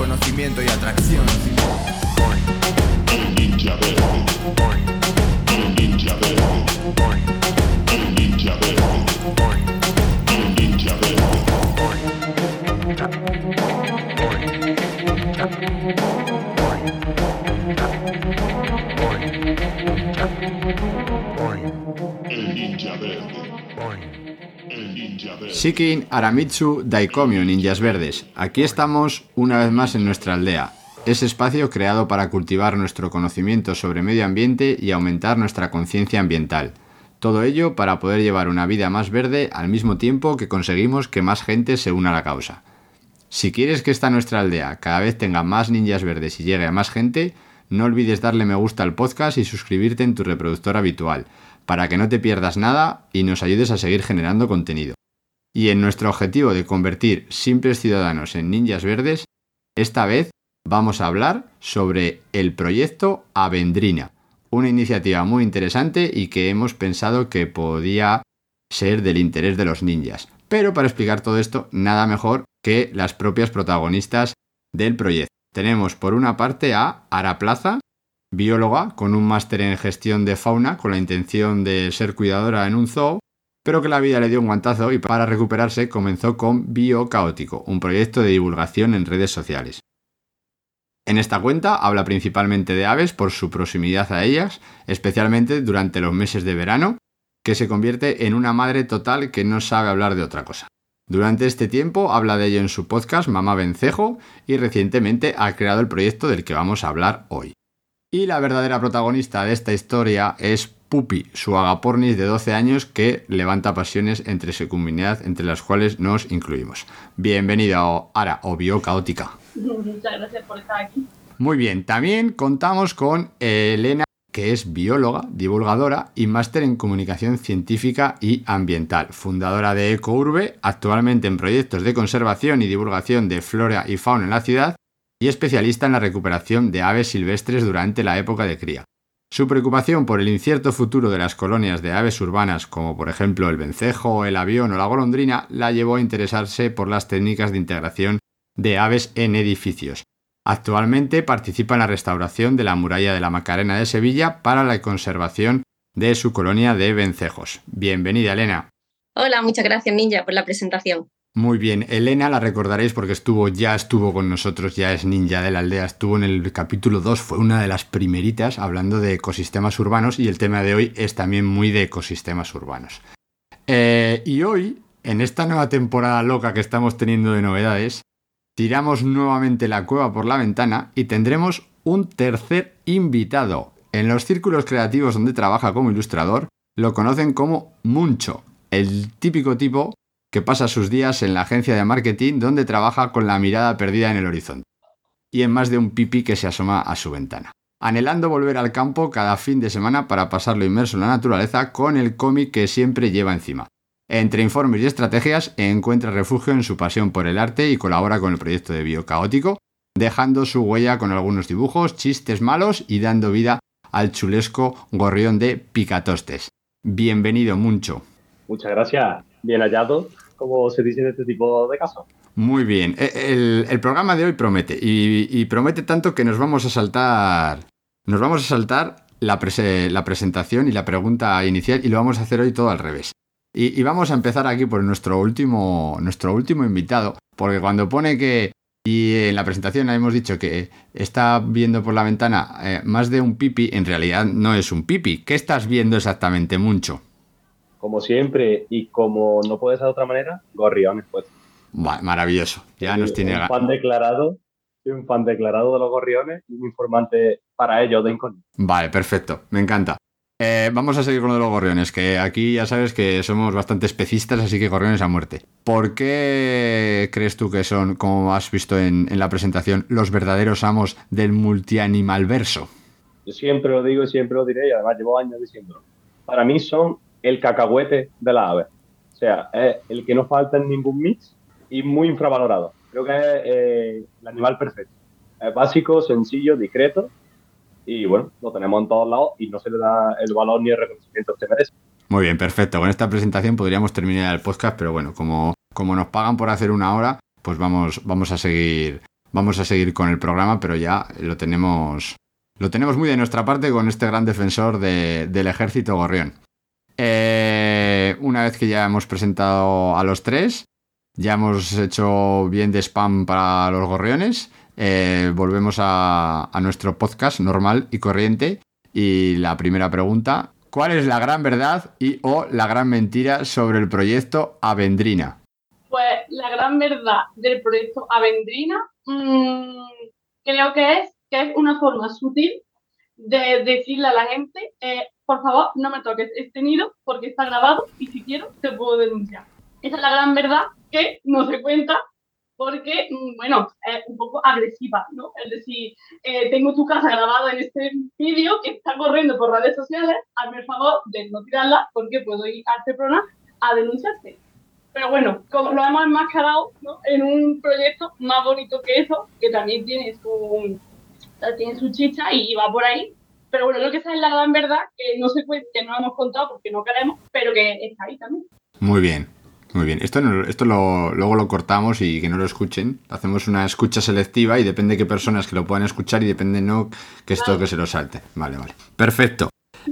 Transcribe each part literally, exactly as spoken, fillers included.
conocimiento y atracción. El ninja verde. El ninja verde. El ninja verde. El ninja verde. El ninja verde. El ninja verde. Shikin Aramitsu Daikomyo, ninjas verdes. Aquí estamos una vez más en nuestra aldea. Ese espacio creado para cultivar nuestro conocimiento sobre medio ambiente y aumentar nuestra conciencia ambiental. Todo ello para poder llevar una vida más verde al mismo tiempo que conseguimos que más gente se una a la causa. Si quieres que esta nuestra aldea cada vez tenga más ninjas verdes y llegue a más gente, no olvides darle me gusta al podcast y suscribirte en tu reproductor habitual, para que no te pierdas nada y nos ayudes a seguir generando contenido. Y en nuestro objetivo de convertir simples ciudadanos en ninjas verdes, esta vez vamos a hablar sobre el proyecto Avendrina, una iniciativa muy interesante y que hemos pensado que podía ser del interés de los ninjas. Pero para explicar todo esto, nada mejor que las propias protagonistas del proyecto. Tenemos por una parte a Ara Plaza, bióloga con un máster en gestión de fauna con la intención de ser cuidadora en un zoo, pero que la vida le dio un guantazo y para recuperarse comenzó con Bio Caótico, un proyecto de divulgación en redes sociales. En esta cuenta habla principalmente de aves por su proximidad a ellas, especialmente durante los meses de verano, que se convierte en una madre total que no sabe hablar de otra cosa. Durante este tiempo habla de ello en su podcast Mamá Vencejo y recientemente ha creado el proyecto del que vamos a hablar hoy. Y la verdadera protagonista de esta historia es Pupi, su agapornis de doce años que levanta pasiones entre su comunidad, entre las cuales nos incluimos. Bienvenida, Ara, o Bio Caótica. Muchas gracias por estar aquí. Muy bien, también contamos con Elena, que es bióloga, divulgadora y máster en comunicación científica y ambiental, fundadora de Ecourbe, actualmente en proyectos de conservación y divulgación de flora y fauna en la ciudad y especialista en la recuperación de aves silvestres durante la época de cría. Su preocupación por el incierto futuro de las colonias de aves urbanas, como por ejemplo el vencejo, el avión o la golondrina, la llevó a interesarse por las técnicas de integración de aves en edificios. Actualmente participa en la restauración de la muralla de la Macarena de Sevilla para la conservación de su colonia de vencejos. Bienvenida, Elena. Hola, muchas gracias, Ninja, por la presentación. Muy bien, Elena la recordaréis porque estuvo, ya estuvo con nosotros, ya es ninja de la aldea, estuvo en el capítulo dos, fue una de las primeritas hablando de ecosistemas urbanos y el tema de hoy es también muy de ecosistemas urbanos. Eh, y hoy, en esta nueva temporada loca que estamos teniendo de novedades, tiramos nuevamente la cueva por la ventana y tendremos un tercer invitado. En los círculos creativos donde trabaja como ilustrador, lo conocen como Muncho, el típico tipo que pasa sus días en la agencia de marketing donde trabaja con la mirada perdida en el horizonte y en más de un pipi que se asoma a su ventana, anhelando volver al campo cada fin de semana para pasarlo inmerso en la naturaleza con el cómic que siempre lleva encima. Entre informes y estrategias encuentra refugio en su pasión por el arte y colabora con el proyecto de Bio Caótico, dejando su huella con algunos dibujos, chistes malos y dando vida al chulesco gorrión de Picatostes. Bienvenido, Muncho. Muchas gracias. Bien hallado, como se dice en este tipo de casos. Muy bien. El, el programa de hoy promete. Y, y promete tanto que nos vamos a saltar. Nos vamos a saltar la, prese, la presentación y la pregunta inicial y lo vamos a hacer hoy todo al revés. Y, y vamos a empezar aquí por nuestro último, nuestro último invitado, porque cuando pone que, y en la presentación hemos dicho que está viendo por la ventana eh, más de un pipi, en realidad no es un pipi. ¿Qué estás viendo exactamente, Muncho? Como siempre, y como no puede ser de otra manera, gorriones, pues. Bah, maravilloso, ya nos tiene... Un fan declarado, un fan declarado de los gorriones y un informante para ellos de incógnito. Vale, perfecto, me encanta. Eh, vamos a seguir con lo de los gorriones, que aquí ya sabes que somos bastante especistas, así que gorriones a muerte. ¿Por qué crees tú que son, como has visto en, en la presentación, los verdaderos amos del multianimalverso? Yo siempre lo digo y siempre lo diré, y además llevo años diciéndolo. Para mí son el cacahuete de las aves. O sea, es el que no falta en ningún mix y muy infravalorado. Creo que es eh, el animal perfecto. Es básico, sencillo, discreto y bueno, lo tenemos en todos lados y no se le da el valor ni el reconocimiento que merece. Muy bien, perfecto. Con esta presentación podríamos terminar el podcast, pero bueno, como, como nos pagan por hacer una hora, pues vamos, vamos a seguir vamos a seguir con el programa, pero ya lo tenemos, lo tenemos muy de nuestra parte con este gran defensor de, del ejército gorrión. Eh, una vez que ya hemos presentado a los tres, ya hemos hecho bien de spam para los gorriones, eh, volvemos a, a nuestro podcast normal y corriente. Y la primera pregunta: ¿cuál es la gran verdad y o la gran mentira sobre el proyecto Avendrina? Pues la gran verdad del proyecto Avendrina mmm, creo que es que es una forma sutil de decirle a la gente, eh, por favor, no me toques este nido porque está grabado y si quiero te puedo denunciar. Esa es la gran verdad que no se cuenta porque, bueno, es un poco agresiva, ¿no? Es decir, eh, tengo tu casa grabada en este vídeo que está corriendo por redes sociales, hazme el favor de no tirarla porque puedo ir a Seprona a denunciarte. Pero bueno, como lo hemos enmascarado, ¿no?, en un proyecto más bonito que eso, que también tiene su, tiene su chicha y va por ahí. Pero bueno, creo que esa es la gran verdad, que no se puede, que no hemos contado porque no queremos, pero que está ahí también. Muy bien. Muy bien, esto, no, esto lo, luego lo cortamos y que no lo escuchen. Hacemos una escucha selectiva y depende de qué personas que lo puedan escuchar y depende no que esto que se lo salte. Vale, vale. Perfecto.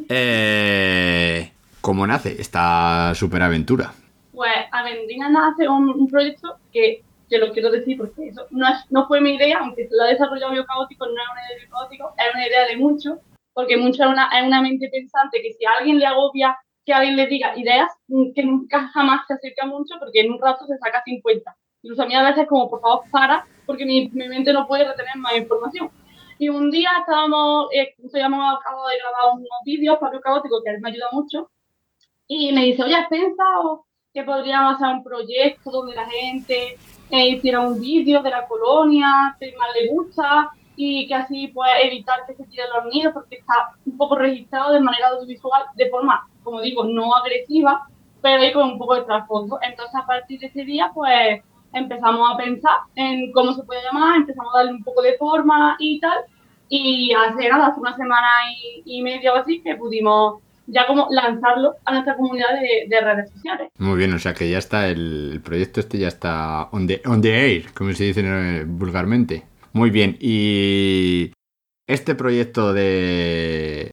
Eh, ¿Cómo nace esta superaventura? Pues Avendrina nace un, un proyecto que, que lo quiero decir porque eso no, es, no fue mi idea, aunque lo ha desarrollado Biocaótico, no es una idea de Biocaótico, es una idea de muchos, porque mucho es una, es una mente pensante que si a alguien le agobia que alguien le diga ideas que nunca jamás se acerca mucho porque en un rato se saca cincuenta. Incluso a mí a veces como, por favor, para, porque mi, mi mente no puede retener más información. Y un día estábamos, eh, ya hemos acabado de grabar unos vídeos para Biocaótico, que a él me ayuda mucho, y me dice, oye, ¿has pensado que podríamos hacer un proyecto donde la gente eh, hiciera un vídeo de la colonia que más le gusta y que así pueda evitar que se tiren los nidos porque está un poco registrado de manera audiovisual, de forma, como digo, no agresiva, pero ahí con un poco de trasfondo. Entonces, a partir de ese día, pues empezamos a pensar en cómo se puede llamar, empezamos a darle un poco de forma y tal, y hace nada, hace una semana y, y media o así, que pudimos ya como lanzarlo a nuestra comunidad de, de redes sociales. Muy bien, o sea que ya está, el, el proyecto este ya está on the, on the air, como se dice eh, vulgarmente. Muy bien, y este proyecto de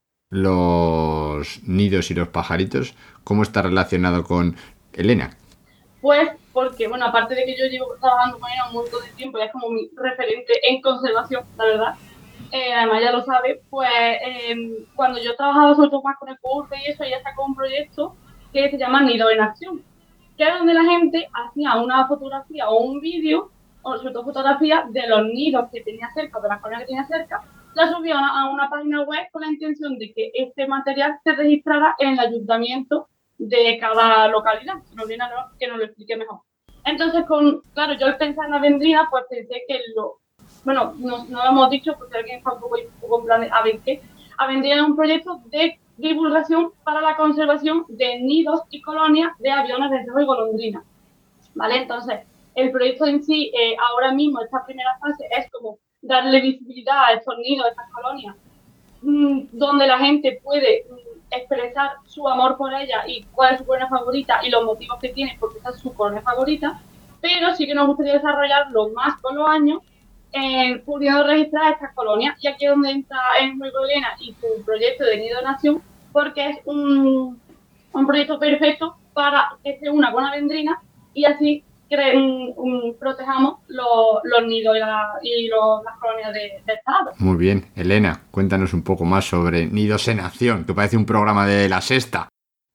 los nidos y los pajaritos, ¿cómo está relacionado con Elena? Pues porque, bueno, aparte de que yo llevo trabajando con ella un montón de tiempo, ya es como mi referente en conservación, la verdad, eh, además ya lo sabe, pues eh, cuando yo trabajaba sobre todo más con el curso y eso, ella sacó un proyecto que se llama Nido en Acción, que es donde la gente hacía una fotografía o un vídeo, o sobre todo fotografía de los nidos que tenía cerca, de las colonias que tenía cerca, la subía a una página web con la intención de que este material se registrara en el ayuntamiento de cada localidad. Si no viene a que nos lo explique mejor. Entonces, con, claro, yo al pensar en Avendrina, pues pensé que lo, bueno, no, no lo hemos dicho porque alguien está un poco, un poco en plan de a ver qué. Avendrina es un proyecto de divulgación para la conservación de nidos y colonias de aviones de encerro y golondrinas, ¿vale? Entonces, el proyecto en sí, eh, ahora mismo, esta primera fase, es como darle visibilidad a estos nidos, a estas colonias, mmm, donde la gente puede mmm, expresar su amor por ella y cuál es su colonia favorita y los motivos que tiene porque esta es su colonia favorita, pero sí que nos gustaría desarrollarlo más con los años, eh, pudiendo registrar estas colonias. Y aquí es donde entra en juego Elena y su proyecto de Nido Nación, porque es un, un proyecto perfecto para que sea una buena vendrina y así cre- un, un, protejamos los, los nidos y, la, y los, las colonias de, de Estado. Muy bien, Elena, cuéntanos un poco más sobre Nidos en Acción, que parece un programa de La Sexta.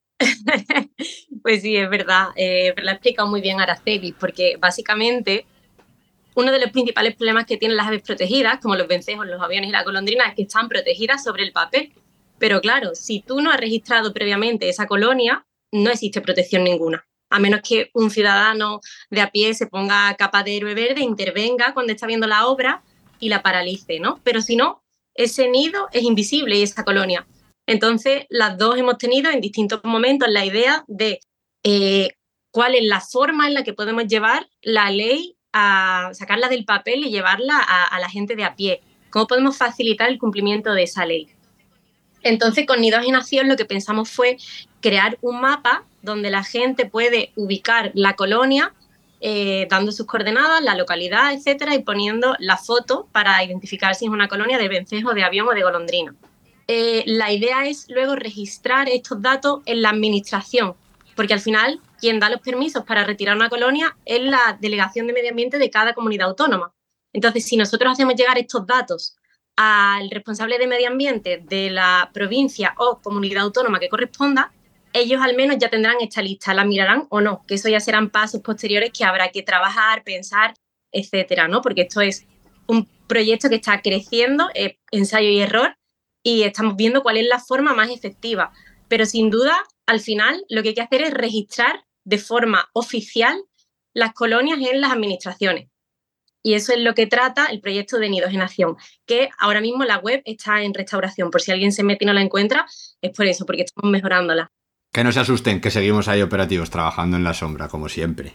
Pues sí, es verdad, eh, lo ha explicado muy bien Araceli, porque básicamente uno de los principales problemas que tienen las aves protegidas, como los vencejos, los aviones y la golondrina, es que están protegidas sobre el papel. Pero claro, si tú no has registrado previamente esa colonia, no existe protección ninguna, a menos que un ciudadano de a pie se ponga capa de héroe verde, intervenga cuando está viendo la obra y la paralice, ¿no? Pero si no, ese nido es invisible y esa colonia. Entonces, las dos hemos tenido en distintos momentos la idea de eh, cuál es la forma en la que podemos llevar la ley a sacarla del papel y llevarla a, a la gente de a pie. ¿Cómo podemos facilitar el cumplimiento de esa ley? Entonces, con Nidos en Acción lo que pensamos fue crear un mapa donde la gente puede ubicar la colonia eh, dando sus coordenadas, la localidad, etcétera, y poniendo la foto para identificar si es una colonia de vencejo, de avión o de golondrina. Eh, la idea es luego registrar estos datos en la administración, porque al final quien da los permisos para retirar una colonia es la Delegación de Medio Ambiente de cada comunidad autónoma. Entonces, si nosotros hacemos llegar estos datos al responsable de medio ambiente de la provincia o comunidad autónoma que corresponda, ellos al menos ya tendrán esta lista, la mirarán o no, que eso ya serán pasos posteriores que habrá que trabajar, pensar, etcétera, ¿no? Porque esto es un proyecto que está creciendo, eh, ensayo y error, y estamos viendo cuál es la forma más efectiva. Pero sin duda, al final, lo que hay que hacer es registrar de forma oficial las colonias en las administraciones. Y eso es lo que trata el proyecto de nidogenación, que ahora mismo la web está en restauración. Por si alguien se mete y no la encuentra, es por eso, porque estamos mejorándola. Que no se asusten, que seguimos ahí operativos, trabajando en la sombra, como siempre.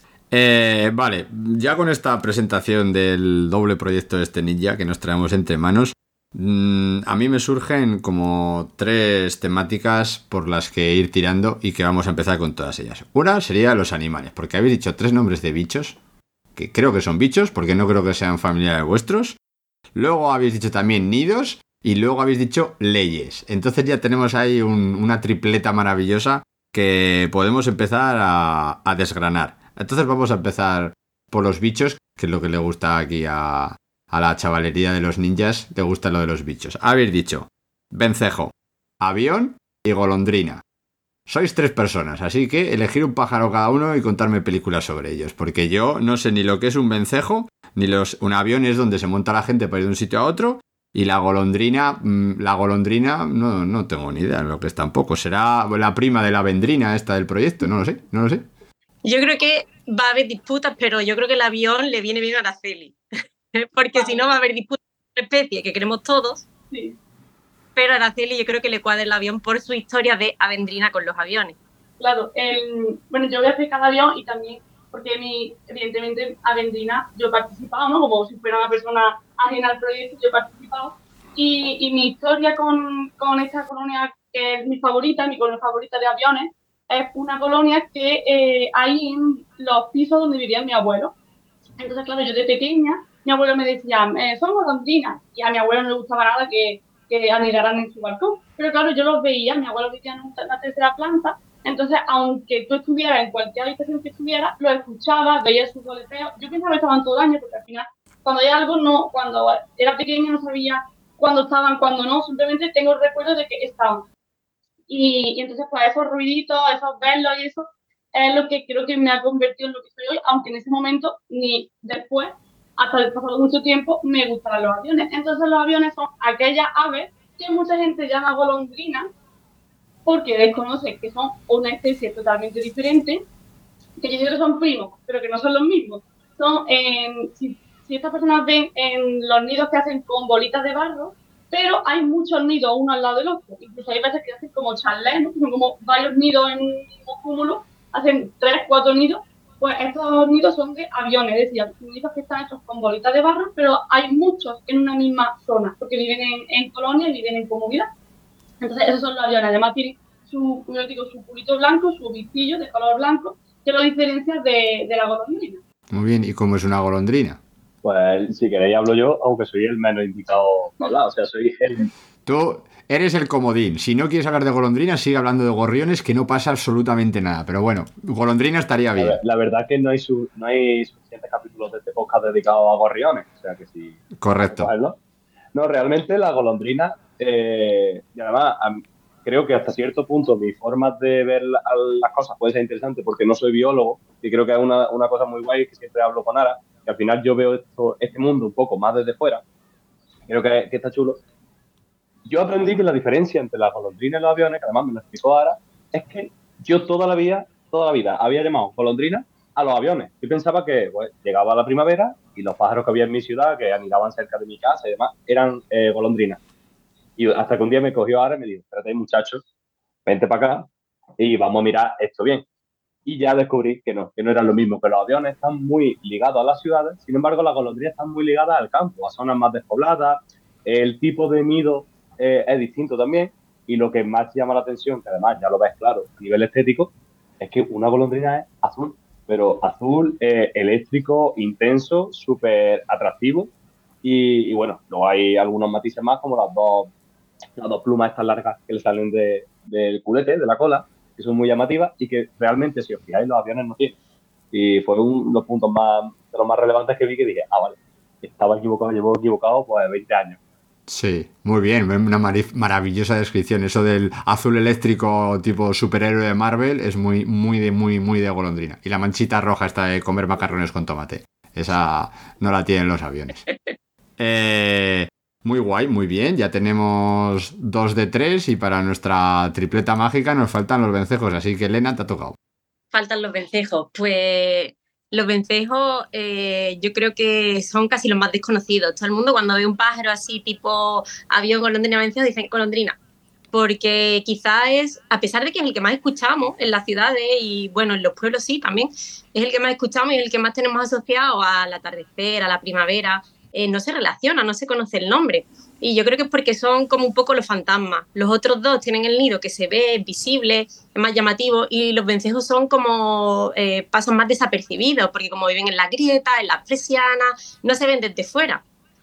Eh, vale, ya con esta presentación del doble proyecto de este ninja que nos traemos entre manos, mmm, a mí me surgen como tres temáticas por las que ir tirando y que vamos a empezar con todas ellas. Una sería los animales, porque habéis dicho tres nombres de bichos, que creo que son bichos, porque no creo que sean familiares vuestros. Luego habéis dicho también nidos y luego habéis dicho leyes. Entonces ya tenemos ahí un, una tripleta maravillosa que podemos empezar a, a desgranar. Entonces vamos a empezar por los bichos, que es lo que le gusta aquí a, a la chavalería de los ninjas, le gusta lo de los bichos. Habéis dicho vencejo, avión y golondrina. Sois tres personas, así que elegir un pájaro cada uno y contarme películas sobre ellos, porque yo no sé ni lo que es un vencejo, ni los, un avión es donde se monta la gente para ir de un sitio a otro, y la golondrina, la golondrina no, no tengo ni idea de lo que es tampoco. Será la prima de la vendrina esta del proyecto, no lo sé, no lo sé. Yo creo que va a haber disputas, pero yo creo que el avión le viene bien a Araceli, porque si no va a haber disputas de especie que queremos todos. Sí. Pero a Araceli yo creo que le cuadra el avión por su historia de avendrina con los aviones. Claro, el, bueno, yo voy a explicar el avión y también porque mi, evidentemente avendrina yo he participado, ¿no? Como si fuera una persona ajena al proyecto, yo he participado. Y, y mi historia con, con esta colonia, que es mi favorita, mi colonia favorita de aviones, es una colonia que eh, hay en los pisos donde vivía mi abuelo. Entonces, claro, yo de pequeña, mi abuelo me decía, eh, son golondrinas, y a mi abuelo no le gustaba nada que que anidaran en su balcón. Pero claro, yo los veía, mi abuelo vivía en una tercera planta, entonces aunque tú estuvieras en cualquier habitación que estuvieras, lo escuchabas, veías sus goleteos. Yo pensaba que estaban todo el año, porque al final, cuando hay algo, no, cuando era pequeña no sabía cuándo estaban, cuándo no, simplemente tengo el recuerdo de que estaban. Y, y entonces, pues esos ruiditos, esos verlos y eso, es lo que creo que me ha convertido en lo que soy hoy, aunque en ese momento, ni después, hasta el pasado mucho tiempo, me gustaban los aviones. Entonces los aviones son aquellas aves que mucha gente llama golondrinas porque desconoce que son una especie totalmente diferente, que yo digo que son primos, pero que no son los mismos. Son, eh, si, si estas personas ven en los nidos que hacen con bolitas de barro, pero hay muchos nidos uno al lado del otro. Incluso hay veces que hacen como charlés, ¿no? Son como varios nidos en un mismo cúmulo, hacen tres, cuatro nidos. Pues estos nidos son de aviones, es decir, nidos que están hechos con bolitas de barro, pero hay muchos en una misma zona, porque viven en, en colonias y viven en comunidad. Entonces, esos son los aviones. Además, tienen su, como yo digo, su culito blanco, su vistillo de color blanco, que lo diferencia de, de la golondrina. Muy bien, ¿y cómo es una golondrina? Pues, si queréis hablo yo, aunque soy el menos indicado para hablar, o sea, soy el... Tú eres el comodín. Si no quieres hablar de golondrinas, sigue hablando de gorriones, que no pasa absolutamente nada. Pero bueno, golondrina estaría bien. La, la verdad es que no hay, su, no hay suficientes capítulos de este podcast dedicados a gorriones. O sea que sí. Correcto. No, realmente la golondrina, eh, y además a, creo que hasta cierto punto mi forma de ver la, las cosas puede ser interesante porque no soy biólogo y creo que es una, una cosa muy guay que siempre hablo con Ara, que al final yo veo esto, este mundo un poco más desde fuera. Creo que, que está chulo. Yo aprendí que la diferencia entre las golondrinas y los aviones, que además me lo explicó Ara, es que yo toda la vida, toda la vida había llamado golondrinas a los aviones. Yo pensaba que pues, llegaba la primavera y los pájaros que había en mi ciudad, que anidaban cerca de mi casa y demás, eran eh, golondrinas. Y hasta que un día me cogió Ara y me dijo, espérate, muchachos, vente para acá y vamos a mirar esto bien. Y ya descubrí que no, que no eran lo mismo, que los aviones están muy ligados a las ciudades, sin embargo las golondrinas están muy ligadas al campo, a zonas más despobladas, el tipo de nido eh, es distinto también, y lo que más llama la atención, que además ya lo ves claro a nivel estético, es que una golondrina es azul. pero azul, eh, eléctrico, intenso, súper atractivo. Y, y bueno, luego hay algunos matices más, como las dos, las dos plumas estas largas que le salen de, del culete, de la cola, que son muy llamativas y que realmente, si os fijáis, los aviones no tienen. Y fue uno de los puntos más, de los más relevantes que vi, que dije, ah, vale, estaba equivocado, llevo equivocado pues veinte años. Sí, muy bien, una mari- maravillosa descripción. Eso del azul eléctrico tipo superhéroe de Marvel es muy, muy de, muy, muy de golondrina. Y la manchita roja esta de comer macarrones con tomate. Esa no la tienen los aviones. Eh, muy guay, muy bien. Ya tenemos dos de tres y para nuestra tripleta mágica nos faltan los vencejos. Así que, Elena, te ha tocado. Faltan los vencejos. Pues los vencejos eh, yo creo que son casi los más desconocidos. Todo el mundo cuando ve un pájaro así tipo avión, golondrina, vencejo, dicen golondrina. Porque quizás es, a pesar de que es el que más escuchamos en las ciudades y bueno, en los pueblos sí también, es el que más escuchamos y el que más tenemos asociado al atardecer, a la primavera, eh, no se relaciona, no se conoce el nombre. Y yo creo que es porque son como un poco los fantasmas. Los otros dos tienen el nido que se ve, es visible, es más llamativo, y los vencejos son como, eh, pasan más desapercibidos, porque como viven en las grietas, en las persianas, no se ven desde fuera.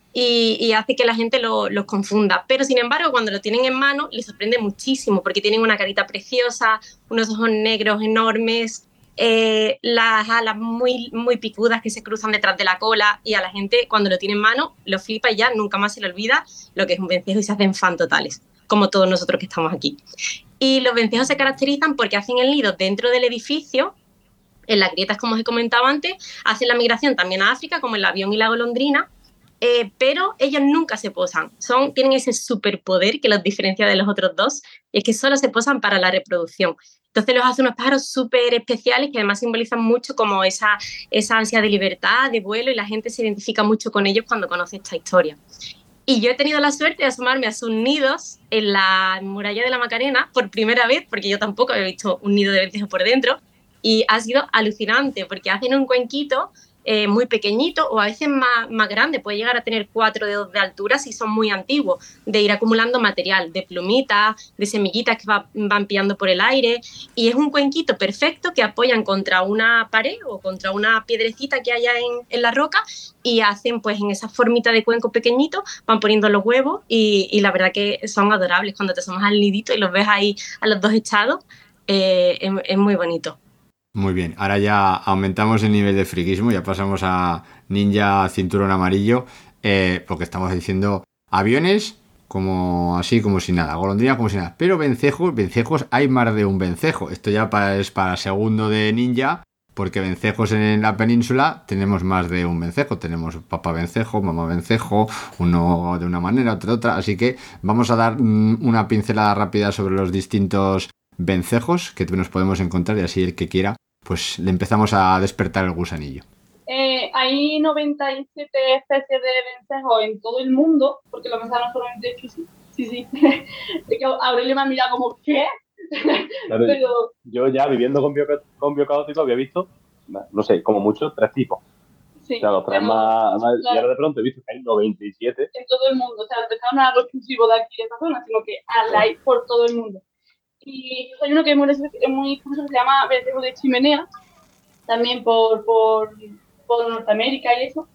Y, y hace que la gente lo- los confunda. Pero sin embargo, cuando lo tienen en mano, les sorprende muchísimo, porque tienen una carita preciosa, unos ojos negros enormes, eh, las alas muy, muy picudas que se cruzan detrás de la cola, y a la gente cuando lo tiene en mano lo flipa y ya nunca más se le olvida lo que es un vencejo y se hacen fan totales, como todos nosotros que estamos aquí. Y los vencejos se caracterizan porque hacen el nido dentro del edificio, en las grietas, como os he comentado antes, hacen la migración también a África, como el avión y la golondrina, eh, pero ellos nunca se posan. Son, tienen ese superpoder que los diferencia de los otros dos, y es que solo se posan para la reproducción. Entonces los hace unos pájaros súper especiales que además simbolizan mucho como esa, esa ansia de libertad, de vuelo, y la gente se identifica mucho con ellos cuando conoce esta historia. Y yo he tenido la suerte de asomarme a sus nidos en la muralla de la Macarena por primera vez, porque yo tampoco había visto un nido de vencejo por dentro, y ha sido alucinante porque hacen un cuenquito eh, muy pequeñito o a veces más, más grande, puede llegar a tener cuatro dedos de altura si son muy antiguos, de ir acumulando material, de plumitas, de semillitas que va, van pillando por el aire, y es un cuenquito perfecto que apoyan contra una pared o contra una piedrecita que haya en, en la roca, y hacen pues en esa formita de cuenco pequeñito, van poniendo los huevos, y, y la verdad que son adorables cuando te asomas al nidito y los ves ahí a los dos echados, eh, es, es muy bonito. Muy bien, ahora ya aumentamos el nivel de friquismo, ya pasamos a ninja cinturón amarillo, eh, porque estamos diciendo aviones como así, como si nada, golondrina como si nada, pero vencejos, vencejos hay más de un vencejo. Esto ya para, es para segundo de ninja, porque vencejos en la península tenemos más de un vencejo, tenemos papá vencejo, mamá vencejo, uno de una manera, otro de otra, así que vamos a dar mm, una pincelada rápida sobre los distintos vencejos que nos podemos encontrar, y así el que quiera pues le empezamos a despertar el gusanillo. Eh, hay noventa y siete especies de vencejos en todo el mundo, porque lo pensaron solamente hecho sí. Sí, sí. Es que Aurelio me ha mirado como, ¿qué? Claro, Pero yo ya viviendo con, bio, con biocaótico había visto, no sé, como mucho, tres tipos. sí, O sea, los tres pero, más, más- claro, y ahora de pronto he visto que hay noventa y siete. en todo el mundo. O sea, el pescado no es algo exclusivo de aquí, de esta zona, sino que hay por todo el mundo. Y hay uno que es muy, es muy curioso, que se llama vencejo de chimenea, también por, por, por Norteamérica y eso.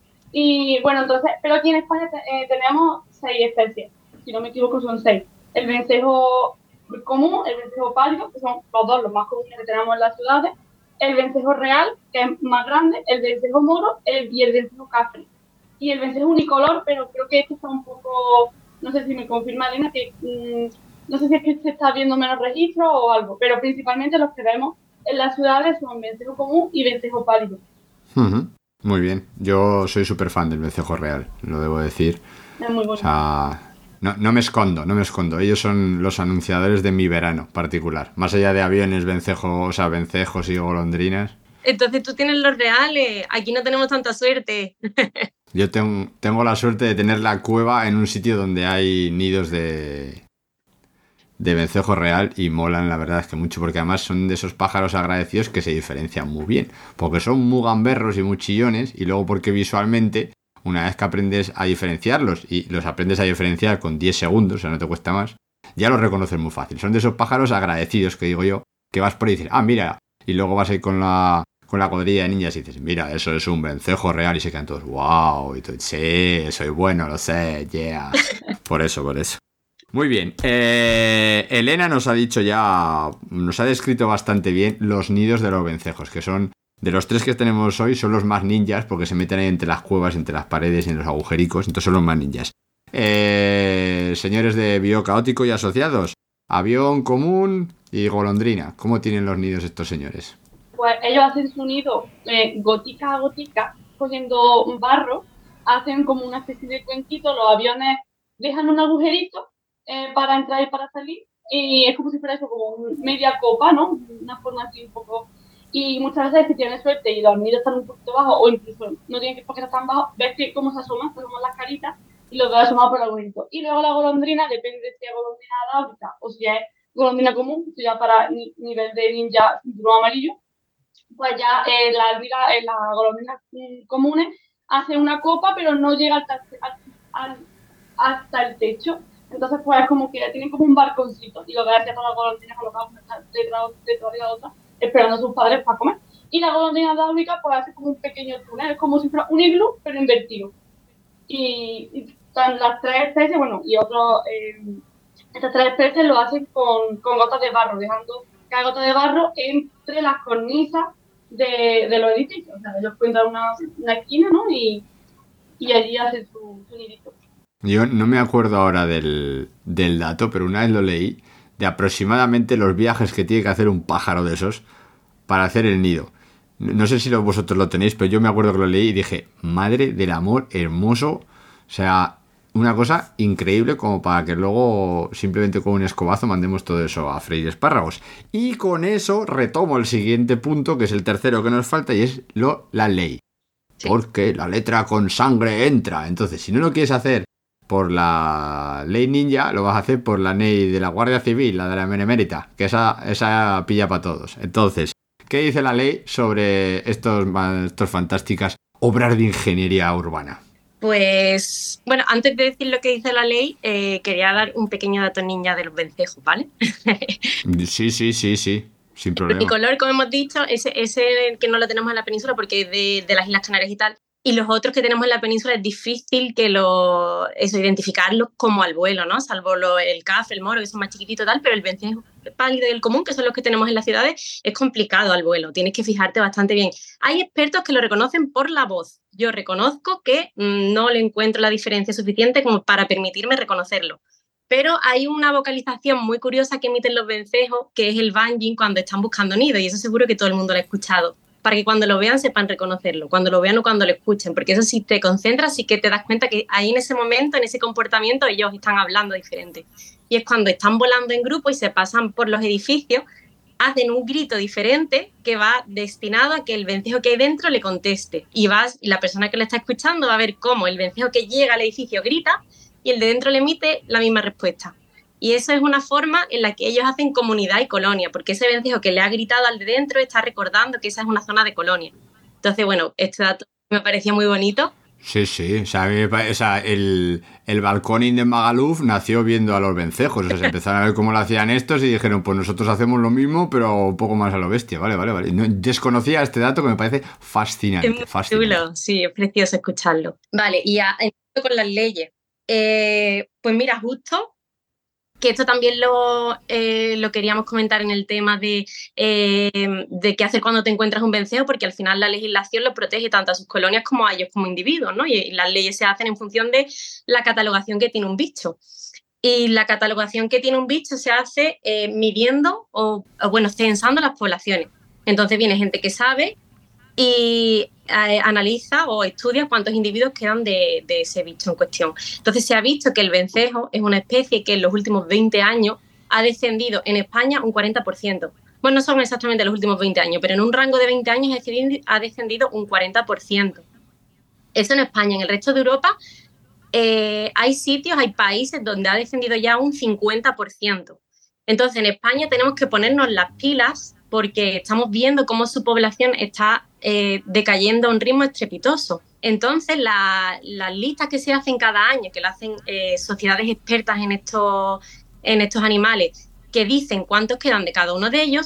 Y bueno, entonces, pero aquí en España eh, tenemos seis especies, si no me equivoco son seis. El vencejo común, el vencejo pálido, que son los dos los más comunes que tenemos en las ciudades, el vencejo real, que es más grande, el vencejo moro el, y el vencejo cafre. Y el vencejo unicolor, pero creo que este está un poco, no sé si me confirma Elena, que mmm, no sé si es que se está viendo menos registro o algo, pero principalmente los que vemos en las ciudades son vencejo común y vencejo pálido. Uh-huh. Muy bien, yo soy súper fan del vencejo real, lo debo decir. Es muy bueno. O sea, no, no me escondo, no me escondo. Ellos son los anunciadores de mi verano particular. Más allá de aviones, vencejos, o sea, vencejos y golondrinas. Entonces tú tienes los reales, aquí no tenemos tanta suerte. Yo tengo, tengo la suerte de tener la cueva en un sitio donde hay nidos de, de vencejo real, y molan, la verdad es que mucho, porque además son de esos pájaros agradecidos que se diferencian muy bien, porque son muy gamberros y muy chillones, y luego porque visualmente, una vez que aprendes a diferenciarlos, y los aprendes a diferenciar con diez segundos, o sea, no te cuesta más, ya los reconoces muy fácil. Son de esos pájaros agradecidos que digo yo, que vas por ahí y dices, ah, mira, y luego vas ahí con la con la cuadrilla de ninjas y dices, mira, eso es un vencejo real, y se quedan todos, wow, y tú, sí, soy bueno, lo sé, yeah. Por eso, por eso. Muy bien, eh, Elena nos ha dicho ya, nos ha descrito bastante bien los nidos de los vencejos, que son, de los tres que tenemos hoy, son los más ninjas, porque se meten ahí entre las cuevas, entre las paredes y en los agujericos, entonces son los más ninjas. Eh, señores de Biocaótico y asociados, Avión, Común y Golondrina, ¿cómo tienen los nidos estos señores? Pues ellos hacen su nido eh, gotica a gotica, cogiendo barro, hacen como una especie de cuenquito, los aviones dejan un agujerito eh, para entrar y para salir, y es como si fuera eso, como media copa, ¿no? Una forma así un poco. Y muchas veces si tienes suerte y los nidos están un poquito bajos, o incluso no tienen que porque están bajos, ves que cómo se asoman, se asoman las caritas y los ves asomados por el agujerito. Y luego la golondrina, depende de si es golondrina adáulica o si es golondrina común, esto ya para ni, nivel de ninja cinturón amarillo, pues ya eh, la, eh, la golondrina comunes hace una copa, pero no llega hasta, hasta, hasta el techo. Entonces, pues es como que tienen como un balconcito y lo ves hacia todas las golondrinas colocadas detrás de la otra, esperando a sus padres para comer. Y la golondrina dáulica, pues hace como un pequeño túnel, es como si fuera un iglú, pero invertido. Y, y están las tres especies, bueno, y otros, eh, estas tres especies lo hacen con, con gotas de barro, dejando cada gota de barro entre las cornisas de, de los edificios. O sea, ellos cuentan una, una esquina, ¿no? Y, y allí hacen su, su nidito. Yo no me acuerdo ahora del, del dato, pero una vez lo leí, de aproximadamente los viajes que tiene que hacer un pájaro de esos para hacer el nido. No sé si vosotros lo tenéis, pero yo me acuerdo que lo leí y dije, madre del amor hermoso, o sea, una cosa increíble como para que luego simplemente con un escobazo mandemos todo eso a freír espárragos. Y con eso retomo el siguiente punto, que es el tercero que nos falta, y es lo, la ley. Sí. Porque la letra con sangre entra. Entonces, si no lo quieres hacer por la ley ninja, lo vas a hacer por la ley de la Guardia Civil, la de la Benemérita, que esa, esa pilla para todos. Entonces, ¿qué dice la ley sobre estos, estos fantásticas obras de ingeniería urbana? Pues, bueno, antes de decir lo que dice la ley, eh, quería dar un pequeño dato ninja de los vencejos, ¿vale? Sí, sí, sí, sí, sin problema. Mi color, como hemos dicho, ese, ese que no lo tenemos en la península porque es de, de las Islas Canarias y tal. Y los otros que tenemos en la península es difícil que lo, eso, identificarlos como al vuelo, ¿no? Salvo lo, el cafre, el moro, que son más chiquititos y tal, pero el vencejo pálido y el común, que son los que tenemos en las ciudades, es complicado al vuelo. Tienes que fijarte bastante bien. Hay expertos que lo reconocen por la voz. Yo reconozco que mmm, no le encuentro la diferencia suficiente como para permitirme reconocerlo. Pero hay una vocalización muy curiosa que emiten los vencejos, que es el banging cuando están buscando nido, y eso seguro que todo el mundo lo ha escuchado, para que cuando lo vean sepan reconocerlo, cuando lo vean o cuando lo escuchen, porque eso si te concentras sí que te das cuenta que ahí en ese momento, en ese comportamiento, ellos están hablando diferente. Y es cuando están volando en grupo y se pasan por los edificios, hacen un grito diferente que va destinado a que el vencejo que hay dentro le conteste. Y vas, y la persona que lo está escuchando va a ver cómo el vencejo que llega al edificio grita y el de dentro le emite la misma respuesta. Y eso es una forma en la que ellos hacen comunidad y colonia, porque ese vencejo que le ha gritado al de dentro está recordando que esa es una zona de colonia. Entonces, bueno, este dato me parecía muy bonito. Sí, sí, o sea, o sea el, el balconing de Magaluf nació viendo a los vencejos, o sea, se empezaron a ver cómo lo hacían estos y dijeron, pues nosotros hacemos lo mismo, pero un poco más a lo bestia, vale, vale, vale. No, desconocía este dato que me parece fascinante, es muy fascinante. Chulo, sí, es precioso escucharlo. Vale, y ya, con las leyes. Eh, pues mira, justo que esto también lo, eh, lo queríamos comentar en el tema de, eh, de qué hacer cuando te encuentras un vencejo, porque al final la legislación los protege tanto a sus colonias como a ellos como individuos, ¿no? Y, y las leyes se hacen en función de la catalogación que tiene un bicho. Y la catalogación que tiene un bicho se hace eh, midiendo o, o, bueno, censando las poblaciones. Entonces viene gente que sabe y eh, analiza o estudia cuántos individuos quedan de, de ese bicho en cuestión. Entonces se ha visto que el vencejo es una especie que en los últimos veinte años ha descendido en España un cuarenta por ciento. Bueno, no son exactamente los últimos veinte años, pero en un rango de veinte años ha descendido un cuarenta por ciento. Eso en España. En el resto de Europa eh, hay sitios, hay países donde ha descendido ya un cincuenta por ciento. Entonces en España tenemos que ponernos las pilas porque estamos viendo cómo su población está eh, decayendo a un ritmo estrepitoso. Entonces, la, las listas que se hacen cada año, que lo hacen eh, sociedades expertas en estos, en estos animales, que dicen cuántos quedan de cada uno de ellos,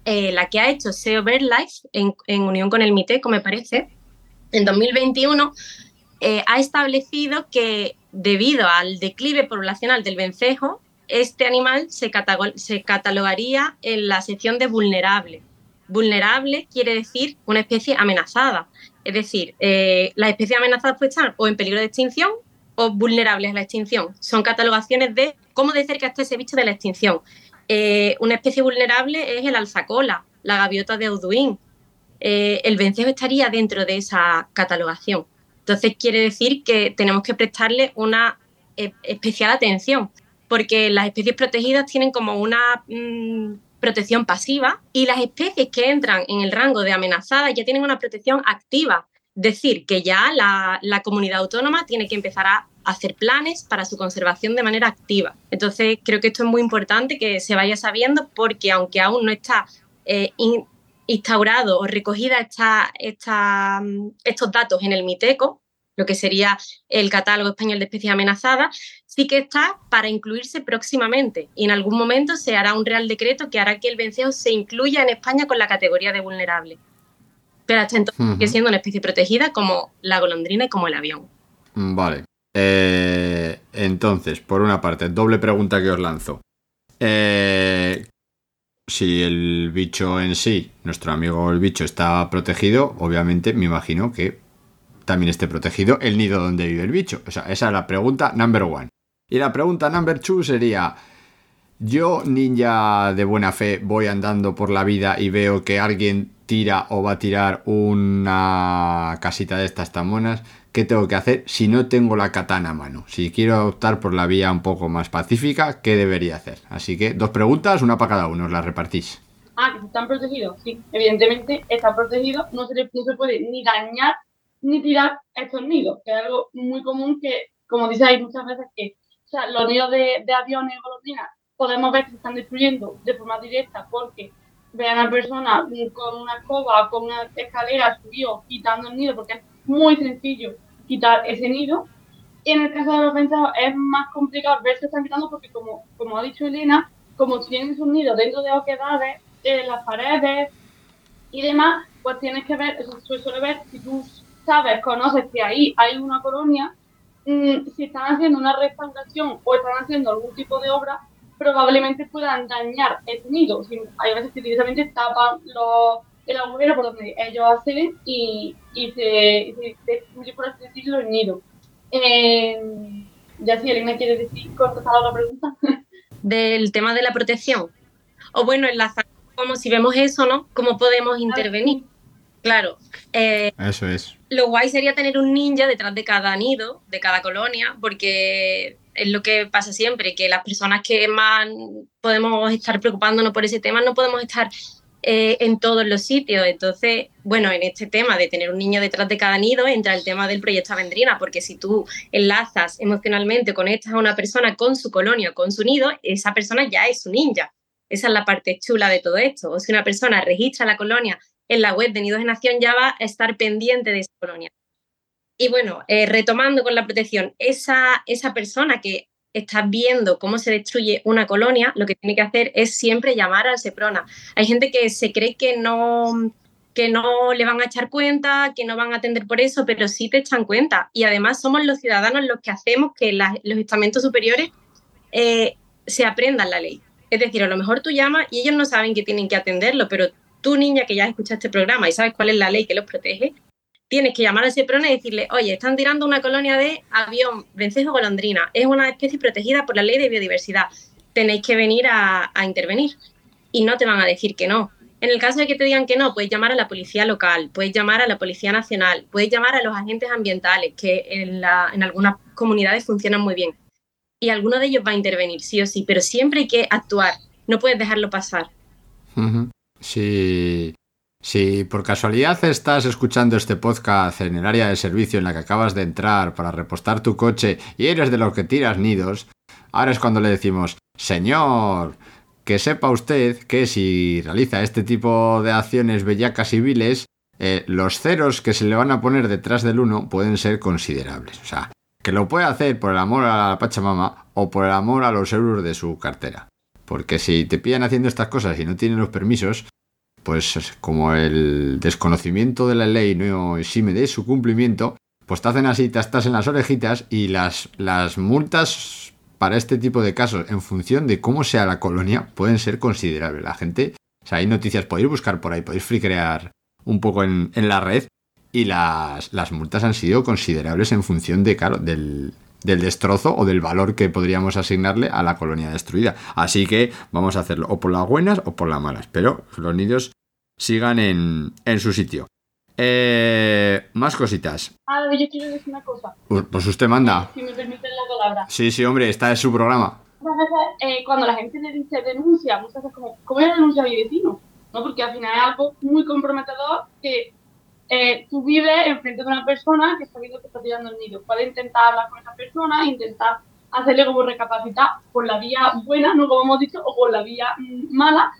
eh, la que ha hecho S E O BirdLife en, en unión con el MITECO, me parece, en dos mil veintiuno, eh, ha establecido que debido al declive poblacional del vencejo, este animal se, catalog- se catalogaría en la sección de vulnerable. Vulnerable quiere decir una especie amenazada. Es decir, eh, las especies amenazadas pueden estar o en peligro de extinción o vulnerables a la extinción. Son catalogaciones de cómo de cerca está ese bicho de la extinción. Eh, una especie vulnerable es el alzacola, la gaviota de Auduin. Eh, el vencejo estaría dentro de esa catalogación. Entonces quiere decir que tenemos que prestarle una eh, especial atención, porque las especies protegidas tienen como una mmm, protección pasiva y las especies que entran en el rango de amenazadas ya tienen una protección activa. Es decir, que ya la, la comunidad autónoma tiene que empezar a hacer planes para su conservación de manera activa. Entonces creo que esto es muy importante que se vaya sabiendo, porque aunque aún no está eh, in, instaurado o recogida esta, esta, estos datos en el MITECO, lo que sería el Catálogo Español de Especies Amenazadas, sí que está para incluirse próximamente y en algún momento se hará un real decreto que hará que el vencejo se incluya en España con la categoría de vulnerable. Pero hasta entonces uh-huh. sigue siendo una especie protegida como la golondrina y como el avión. Vale. Eh, entonces, por una parte, doble pregunta que os lanzo. Eh, si el bicho en sí, nuestro amigo el bicho, está protegido, obviamente me imagino que también esté protegido el nido donde vive el bicho. O sea, esa es la pregunta number one. Y la pregunta number two sería: yo, ninja de buena fe, voy andando por la vida y veo que alguien tira o va a tirar una casita de estas tan buenas. ¿Qué tengo que hacer si no tengo la katana a mano? Si quiero optar por la vía un poco más pacífica, ¿qué debería hacer? Así que dos preguntas, una para cada uno, os las repartís. Ah, que están protegidos, sí. Evidentemente están protegidos, no se, le, no se puede ni dañar ni tirar estos nidos, que es algo muy común que, como dices muchas veces, que o sea, los nidos de, de aviones y golondrinas podemos ver que se están destruyendo de forma directa porque vean a personas con una escoba o con una escalera subido quitando el nido, porque es muy sencillo quitar ese nido. Y en el caso de los vencejos es más complicado ver si están quitando porque, como, como ha dicho Elena, como tienes un nido dentro de oquedades, en las paredes y demás, pues tienes que ver, eso se suele ver, si tú sabes, conoces que ahí hay una colonia, mmm, si están haciendo una restauración o están haciendo algún tipo de obra, probablemente puedan dañar el nido. Si, hay veces que directamente tapan los, el agujero por donde ellos acceden y, y se, y se destruye, por así decirlo, el nido. Eh, ya si Elena quiere decir, contestar a otra pregunta. Del tema de la protección. O bueno, enlazar como si vemos eso, ¿no? ¿Cómo podemos intervenir? Claro. Eh, eso es. Lo guay sería tener un ninja detrás de cada nido, de cada colonia, porque es lo que pasa siempre, que las personas que más podemos estar preocupándonos por ese tema no podemos estar eh, en todos los sitios. Entonces, bueno, en este tema de tener un niño detrás de cada nido entra el tema del proyecto Avendrina, porque si tú enlazas emocionalmente, conectas a una persona con su colonia, con su nido, esa persona ya es un ninja. Esa es la parte chula de todo esto. O si una persona registra la colonia en la web de Nidos en Acción, ya va a estar pendiente de esa colonia. Y bueno, eh, retomando con la protección, esa, esa persona que está viendo cómo se destruye una colonia, lo que tiene que hacer es siempre llamar al SEPRONA. Hay gente que se cree que no, que no le van a echar cuenta, que no van a atender por eso, pero sí te echan cuenta. Y además somos los ciudadanos los que hacemos que la, los estamentos superiores eh, se aprendan la ley. Es decir, a lo mejor tú llamas y ellos no saben que tienen que atenderlo, pero tú, niña, que ya has escuchado este programa y sabes cuál es la ley que los protege, tienes que llamar al SEPRONA y decirle: oye, están tirando una colonia de avión, vencejo golondrina, es una especie protegida por la ley de biodiversidad, tenéis que venir a, a intervenir. Y no te van a decir que no. En el caso de que te digan que no, puedes llamar a la policía local, puedes llamar a la policía nacional, puedes llamar a los agentes ambientales, que en, la, en algunas comunidades funcionan muy bien. Y alguno de ellos va a intervenir, sí o sí, pero siempre hay que actuar, no puedes dejarlo pasar. Uh-huh. Sí. Si por casualidad estás escuchando este podcast en el área de servicio en la que acabas de entrar para repostar tu coche y eres de los que tiras nidos, ahora es cuando le decimos: señor, que sepa usted que si realiza este tipo de acciones bellacas y viles, eh, los ceros que se le van a poner detrás del uno pueden ser considerables. O sea, que lo puede hacer por el amor a la Pachamama o por el amor a los euros de su cartera. Porque si te pillan haciendo estas cosas y no tienen los permisos, pues como el desconocimiento de la ley no exime de su cumplimiento, pues te hacen así, te estás en las orejitas y las, las multas para este tipo de casos, en función de cómo sea la colonia, pueden ser considerables. La gente, o sea, hay noticias, podéis buscar por ahí, podéis fricrear un poco en, en la red y las, las multas han sido considerables en función de, claro, del, del destrozo o del valor que podríamos asignarle a la colonia destruida. Así que vamos a hacerlo o por las buenas o por las malas, pero los niños sigan en, en su sitio. Eh, más cositas. Ahora yo quiero decir una cosa. Pues usted manda. Si me permiten la palabra. Sí, sí, hombre, esta es su programa. Muchas veces, eh, cuando la gente le dice denuncia, muchas veces como, ¿cómo voy a denunciar a mi vecino? ¿No? Porque al final es algo muy comprometedor que eh, tú vives enfrente de una persona que está viendo que está tirando el nido. Puedes intentar hablar con esa persona, intentar hacerle como recapacitar por la vía buena, no como hemos dicho, o por la vía mm, mala.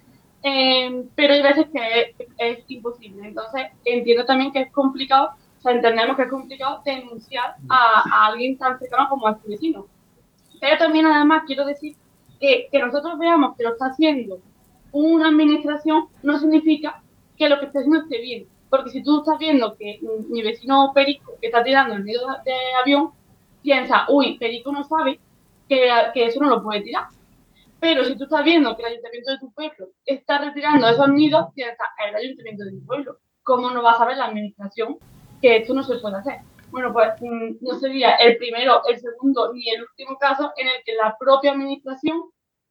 Eh, pero hay veces que es, es imposible. Entonces, entiendo también que es complicado, o sea, entendemos que es complicado denunciar a, a alguien tan cercano como a tu vecino. Pero también, además, quiero decir que, que nosotros veamos que lo está haciendo una administración no significa que lo que esté haciendo esté bien. Porque si tú estás viendo que mi vecino Perico que está tirando el nido de avión, piensa, uy, Perico no sabe que, que eso no lo puede tirar. Pero si tú estás viendo que el ayuntamiento de tu pueblo está retirando esos nidos, piensa, el ayuntamiento de mi pueblo. ¿Cómo no va a saber la administración que esto no se puede hacer? Bueno, pues no sería el primero, el segundo ni el último caso en el que la propia administración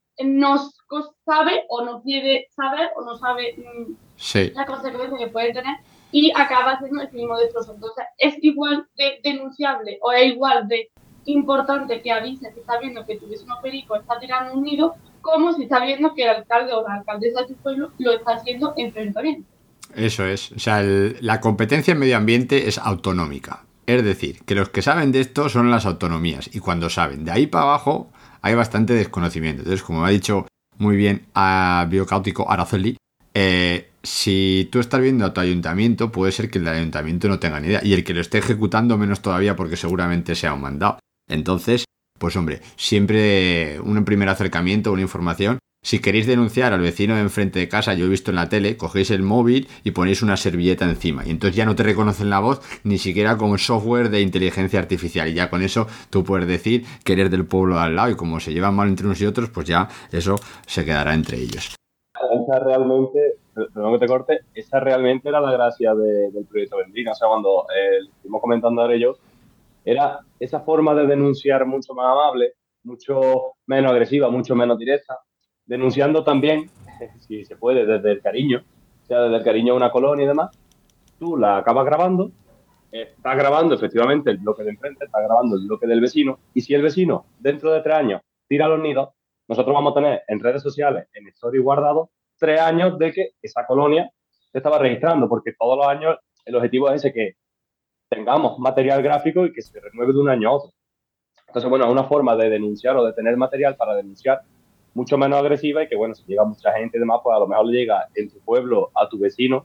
no sabe o no quiere saber o no sabe sí. las consecuencias que puede tener y acaba haciendo el mismo destrozo. Entonces, es igual de denunciable o es igual de importante que avises que está viendo que tu vecino Perico está tirando un nido, como si está viendo que el alcalde o la alcaldesa de tu pueblo lo está haciendo en enfrentamiento. Eso es. O sea, el, la competencia en medio ambiente es autonómica. Es decir, que los que saben de esto son las autonomías. Y cuando saben de ahí para abajo, hay bastante desconocimiento. Entonces, como ha dicho muy bien a Biocáutico Araceli, eh, si tú estás viendo a tu ayuntamiento, puede ser que el ayuntamiento no tenga ni idea. Y el que lo esté ejecutando menos todavía, porque seguramente sea un mandado. Entonces, pues hombre, siempre un primer acercamiento, una información. Si queréis denunciar al vecino de enfrente de casa, yo he visto en la tele, cogéis el móvil y ponéis una servilleta encima. Y entonces ya no te reconocen la voz, ni siquiera con software de inteligencia artificial. Y ya con eso tú puedes decir que eres del pueblo de al lado. Y como se llevan mal entre unos y otros, pues ya eso se quedará entre ellos. Esa realmente, perdón que te corte, esa realmente era la gracia de, del proyecto Vendrina. O sea, cuando eh, estuvimos comentando ahora yo, era esa forma de denunciar mucho más amable, mucho menos agresiva, mucho menos directa, denunciando también, si se puede, desde el cariño, o sea, desde el cariño a una colonia y demás. Tú la acabas grabando, estás grabando efectivamente el bloque de enfrente, estás grabando el bloque del vecino, y si el vecino dentro de tres años tira los nidos, nosotros vamos a tener en redes sociales, en story guardado, tres años de que esa colonia se estaba registrando, porque todos los años el objetivo es ese, que tengamos material gráfico y que se renueve de un año a otro. Entonces, bueno, es una forma de denunciar o de tener material para denunciar mucho menos agresiva y que, bueno, si llega mucha gente y demás, pues a lo mejor le llega en tu pueblo a tu vecino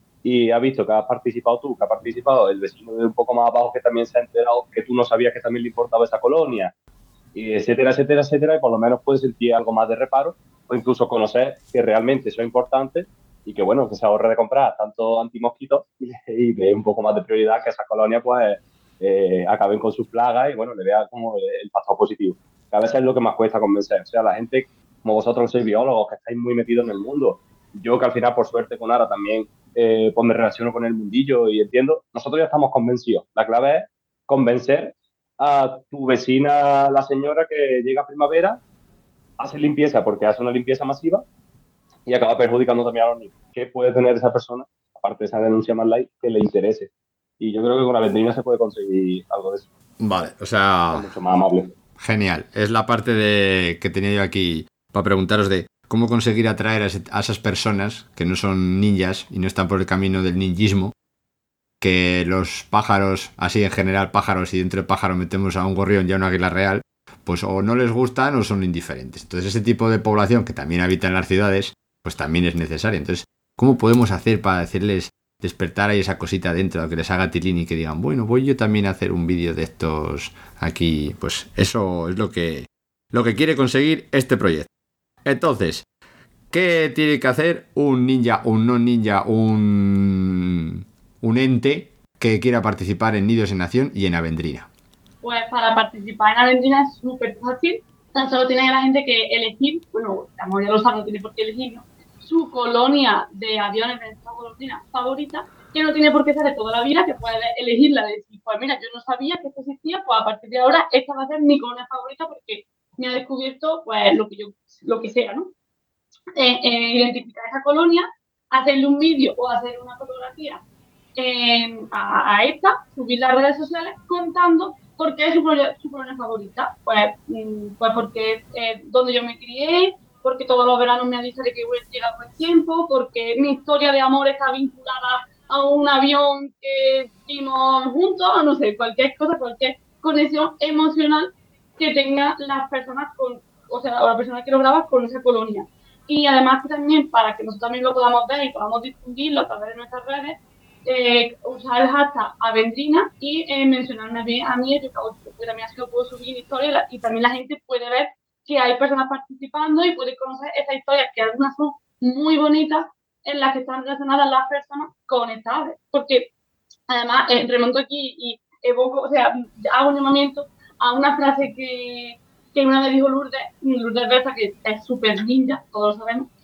y ha visto que has participado tú, que ha participado el vecino de un poco más abajo que también se ha enterado que tú no sabías que también le importaba esa colonia, y etcétera, etcétera, etcétera, y por lo menos puedes sentir algo más de reparo o incluso conocer que realmente eso es importante y que, bueno, que se ahorre de comprar tanto antimosquitos y, y que es un poco más de prioridad que esa colonia, pues, eh, acaben con sus plagas y, bueno, le vea como el pasado positivo. Que a veces es lo que más cuesta convencer. O sea, la gente, como vosotros sois biólogos, que estáis muy metidos en el mundo, yo que al final, por suerte, con Ara también eh, pues me relaciono con el mundillo y entiendo, nosotros ya estamos convencidos. La clave es convencer a tu vecina, la señora, que llega a primavera, hace limpieza porque hace una limpieza masiva y acaba perjudicando también a los niños. ¿Qué puede tener esa persona, aparte de esa denuncia más light, que le interese? Y yo creo que con la vendrina se puede conseguir algo de eso. Vale, o sea, mucho más amable. Genial. Es la parte de que tenía yo aquí para preguntaros de cómo conseguir atraer a, ese, a esas personas que no son ninjas y no están por el camino del ninjismo, que los pájaros, así en general pájaros, y dentro de pájaros metemos a un gorrión y a una águila real, pues o no les gustan o son indiferentes. Entonces ese tipo de población que también habita en las ciudades, pues también es necesaria. Entonces, ¿cómo podemos hacer para decirles, despertar ahí esa cosita dentro, que les haga tilín y que digan, bueno, voy yo también a hacer un vídeo de estos aquí? Pues eso es lo que, lo que quiere conseguir este proyecto. Entonces, ¿Qué tiene que hacer un ninja, un no ninja, un, un ente que quiera participar en Nidos en Acción y en Avendrina? Pues para participar en Avendrina es súper fácil. Tan solo tiene la gente que elegir, bueno, la mayoría lo sabe, no tiene por qué elegir, ¿no? Su colonia de aviones de esta golondrina favorita, que no tiene por qué ser de toda la vida, que puede elegirla, de decir, pues mira, yo no sabía que esto existía, pues a partir de ahora esta va a ser mi colonia favorita porque me ha descubierto pues lo que yo, lo que sea, ¿no? Eh, eh, identificar esa colonia, hacerle un vídeo o hacer una fotografía eh, a, a esta, subirla a redes sociales contando por qué es su, su colonia favorita. Pues, pues porque es eh, donde yo me crié, porque todos los veranos me avisa de que voy a llegar buen tiempo, porque mi historia de amor está vinculada a un avión que vimos juntos, o no sé, cualquier cosa, cualquier conexión emocional que tengan las personas con, o sea, o la persona que lo graba con esa colonia. Y además que también, para que nosotros también lo podamos ver y podamos difundirlo a través de nuestras redes, eh, usar el hashtag Avendrina y eh, mencionarme a mí, a mí yo, yo también así lo puedo subir en historia y también la gente puede ver que hay personas participando y puede conocer esas historias, que algunas son muy bonitas, en las que están relacionadas las personas con esta ave. Porque además eh, remonto aquí y evoco, o sea, hago un llamamiento a una frase que, que una vez dijo Lourdes, Lourdes Berza, que es súper ninja, todos lo sabemos,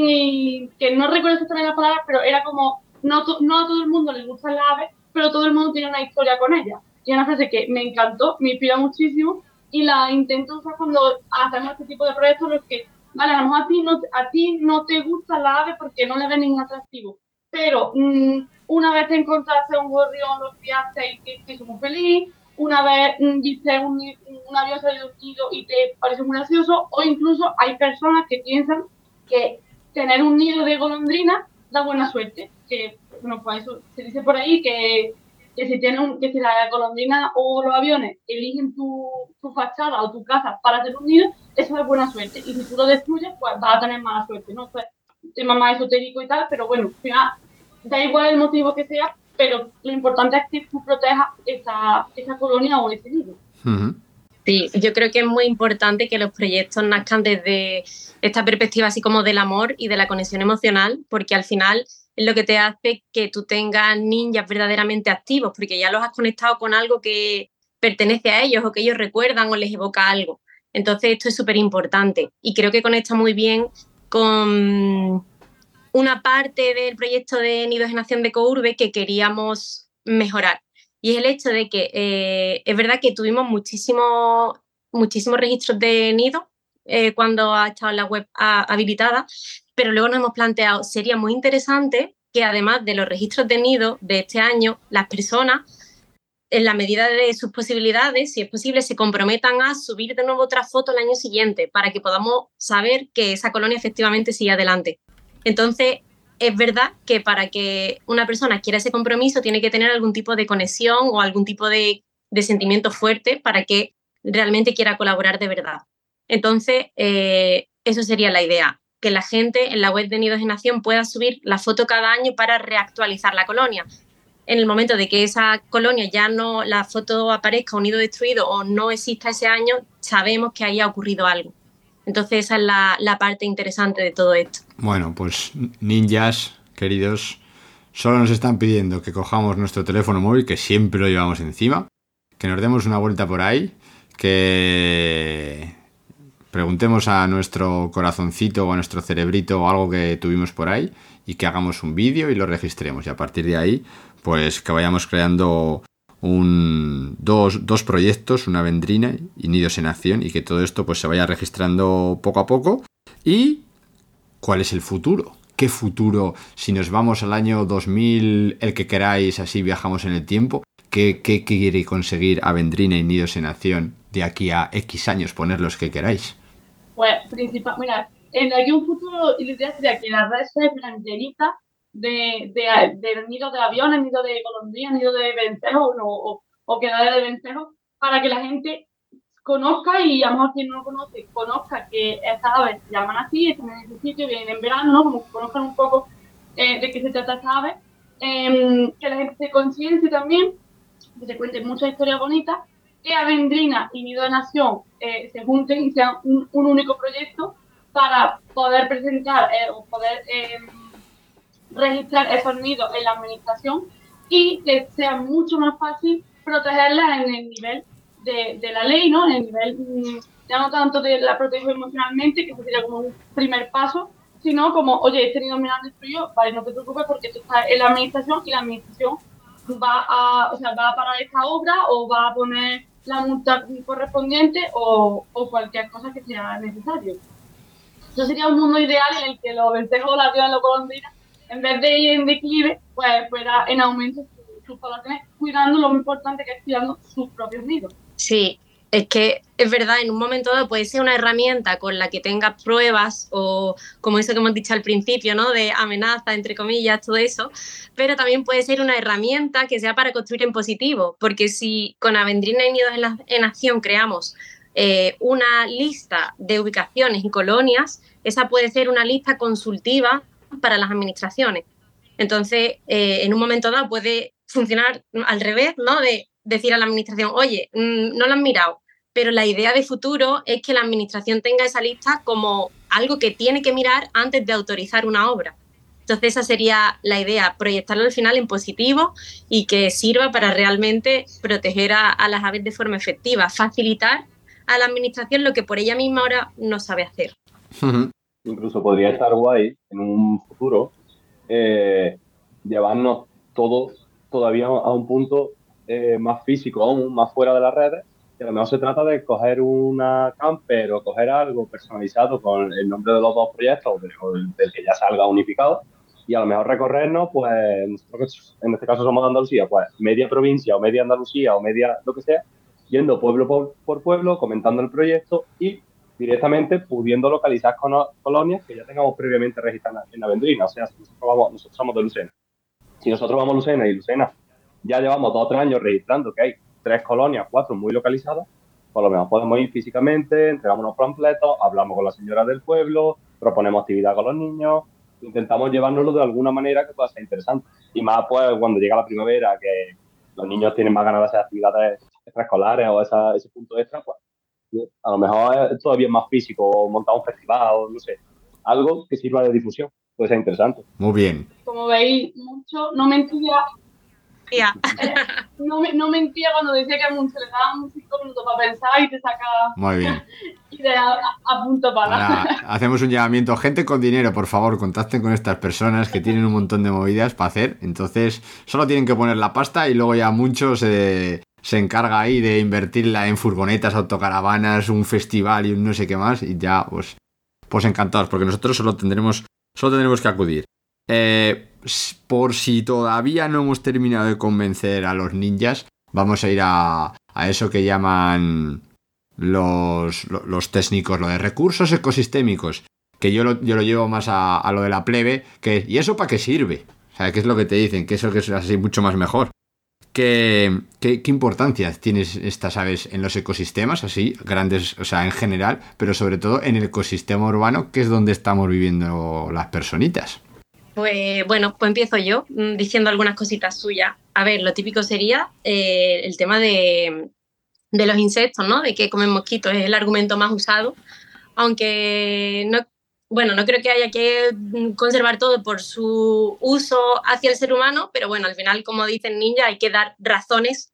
y que no recuerdo exactamente las palabras, pero era como, no, to, no a todo el mundo le gustan las aves, pero todo el mundo tiene una historia con ella. Y es una frase que me encantó, me inspira muchísimo, y la intento usar cuando hacemos este tipo de proyectos, los que, vale, a lo mejor a ti no, a ti no te gusta la ave porque no le ves ningún atractivo, pero mmm, una vez te encontraste un gorrión, lo criaste y te, te hizo muy feliz, una vez mmm, viste un, un avión salido de un nido y te pareció muy gracioso, o incluso hay personas que piensan que tener un nido de golondrina da buena suerte, que, bueno, pues eso se dice por ahí, que que si tiene un, que si la golondrina o los aviones eligen tu, tu fachada o tu casa para hacer un nido, eso es buena suerte. Y si tú lo destruyes, pues vas a tener mala suerte, ¿no? Pues, tema más esotérico y tal, pero bueno, al final, da igual el motivo que sea, pero lo importante es que tú protejas esa, esa colonia o ese nido. Uh-huh. Sí, yo creo que es muy importante que los proyectos nazcan desde esta perspectiva así como del amor y de la conexión emocional, porque al final es lo que te hace que tú tengas ninjas verdaderamente activos, porque ya los has conectado con algo que pertenece a ellos o que ellos recuerdan o les evoca algo. Entonces esto es súper importante y creo que conecta muy bien con una parte del proyecto de Nidos en Acción de Courbe que queríamos mejorar. Y es el hecho de que eh, es verdad que tuvimos muchísimos muchísimos registros de nido eh, cuando ha estado la web a, habilitada, pero luego nos hemos planteado, sería muy interesante que además de los registros de nido de este año, las personas, en la medida de sus posibilidades, si es posible, se comprometan a subir de nuevo otra foto el año siguiente para que podamos saber que esa colonia efectivamente sigue adelante. Entonces, es verdad que para que una persona quiera ese compromiso tiene que tener algún tipo de conexión o algún tipo de, de sentimiento fuerte para que realmente quiera colaborar de verdad. Entonces, eh, eso sería la idea, que la gente en la web de Nidos en Acción pueda subir la foto cada año para reactualizar la colonia. En el momento de que esa colonia ya no, la foto aparezca un nido destruido o no exista ese año, sabemos que ahí ha ocurrido algo. Entonces esa es la, la parte interesante de todo esto. Bueno, pues ninjas, queridos, solo nos están pidiendo que cojamos nuestro teléfono móvil, que siempre lo llevamos encima, que nos demos una vuelta por ahí, que preguntemos a nuestro corazoncito o a nuestro cerebrito o algo que tuvimos por ahí y que hagamos un vídeo y lo registremos. Y a partir de ahí, pues que vayamos creando un, dos, dos proyectos, una Avendrina y Nidos en Acción, y que todo esto pues se vaya registrando poco a poco. ¿Y cuál es el futuro? ¿Qué futuro? Si nos vamos al año dos mil, el que queráis, así viajamos en el tiempo, ¿qué, qué, qué quiere conseguir Avendrina y Nidos en Acción de aquí a X años? Poner los que queráis. Pues, principal, mira, en aquí un futuro, y la idea sería que las redes se fueran llenitas de, de, de nidos de aviones, nidos de golondrinas, nidos de vencejos no, o, o quedades de vencejos, para que la gente conozca, y a lo mejor quien no lo conoce, conozca que estas aves se llaman así, están en ese sitio, vienen en verano, ¿no? Como que conozcan un poco eh, de qué se trata esta ave, eh, que la gente se conciencie también, que se cuenten muchas historias bonitas, que Avendrina y Nido de Nación eh, se junten y sean un, un único proyecto para poder presentar eh, o poder eh, registrar esos nidos en la administración y que sea mucho más fácil protegerlas en el nivel de, de la ley, ¿no? En el nivel, mmm, ya no tanto de la protejo emocionalmente, que sería como un primer paso, sino como, oye, este nido me lo han destruido, vale, no te preocupes porque tú estás en la administración y la administración va a, o sea, va a parar esta obra o va a poner la multa correspondiente o, o cualquier cosa que sea necesario. Eso sería un mundo ideal en el que los vencejos la tierra lo colombiana, en vez de ir en declive, pues fuera en aumento sus, sus poblaciones, cuidando lo muy importante que es cuidando sus propios nidos. Sí, es que es verdad, en un momento dado puede ser una herramienta con la que tengas pruebas o como eso que hemos dicho al principio, ¿no? De amenaza, entre comillas, todo eso, pero también puede ser una herramienta que sea para construir en positivo, porque si con Avendrina y Nidos en, la, en Acción creamos eh, una lista de ubicaciones y colonias, esa puede ser una lista consultiva para las administraciones. Entonces, eh, en un momento dado puede funcionar al revés, ¿no? De decir a la administración, oye, mmm, no lo han mirado, pero la idea de futuro es que la administración tenga esa lista como algo que tiene que mirar antes de autorizar una obra. Entonces esa sería la idea, proyectarlo al final en positivo y que sirva para realmente proteger a, a las aves de forma efectiva, facilitar a la administración lo que por ella misma ahora no sabe hacer. Incluso podría estar guay en un futuro eh, llevarnos todo todavía a un punto eh, más físico, aún más fuera de las redes, que a lo mejor se trata de coger una camper o coger algo personalizado con el nombre de los dos proyectos o, de, o del, del que ya salga unificado y a lo mejor recorrernos, pues nosotros en este caso somos de Andalucía, pues media provincia o media Andalucía o media lo que sea, yendo pueblo por, por pueblo, comentando el proyecto y directamente pudiendo localizar colonias que ya tengamos previamente registradas en Avendrina. O sea, si nosotros, vamos, nosotros somos de Lucena. Si nosotros vamos a Lucena y Lucena ya llevamos dos o tres años registrando que hay tres colonias, cuatro muy localizadas, por lo menos podemos ir físicamente, entregamos unos panfletos, hablamos con la señora del pueblo, proponemos actividad con los niños, intentamos llevárnoslo de alguna manera que pueda ser interesante. Y más pues cuando llega la primavera, que los niños tienen más ganas de hacer actividades extraescolares o esa, ese punto extra, pues a lo mejor es todavía más físico, o montar un festival, o no sé, algo que sirva de difusión, puede ser interesante. Muy bien. Como veis, mucho, no mentía, yeah. no, no mentía cuando decía que a mucho le daban cinco minutos para pensar y te sacaba Muy bien. ideas a, a punto para. Ahora hacemos un llamamiento, gente con dinero, por favor, contacten con estas personas que tienen un montón de movidas para hacer, entonces solo tienen que poner la pasta y luego ya muchos... Eh... se encarga ahí de invertirla en furgonetas, autocaravanas, un festival y un no sé qué más y ya pues, pues encantados porque nosotros solo tendremos solo tendremos que acudir. Eh, por si todavía no hemos terminado de convencer a los ninjas, vamos a ir a, a eso que llaman los, los técnicos, lo de recursos ecosistémicos, que yo lo, yo lo llevo más a, a lo de la plebe, que ¿y eso para qué sirve? O sea, ¿qué es lo que te dicen? Que eso que es así mucho más mejor. ¿Qué, qué, ¿Qué importancia tienen estas aves en los ecosistemas, así, grandes, o sea, en general, pero sobre todo en el ecosistema urbano, que es donde estamos viviendo las personitas? Pues bueno, pues empiezo yo diciendo algunas cositas suyas. A ver, lo típico sería eh, el tema de, de los insectos, ¿no? De que comen mosquitos, es el argumento más usado, aunque no... Bueno, no creo que haya que conservar todo por su uso hacia el ser humano, pero bueno, al final, como dicen ninja, hay que dar razones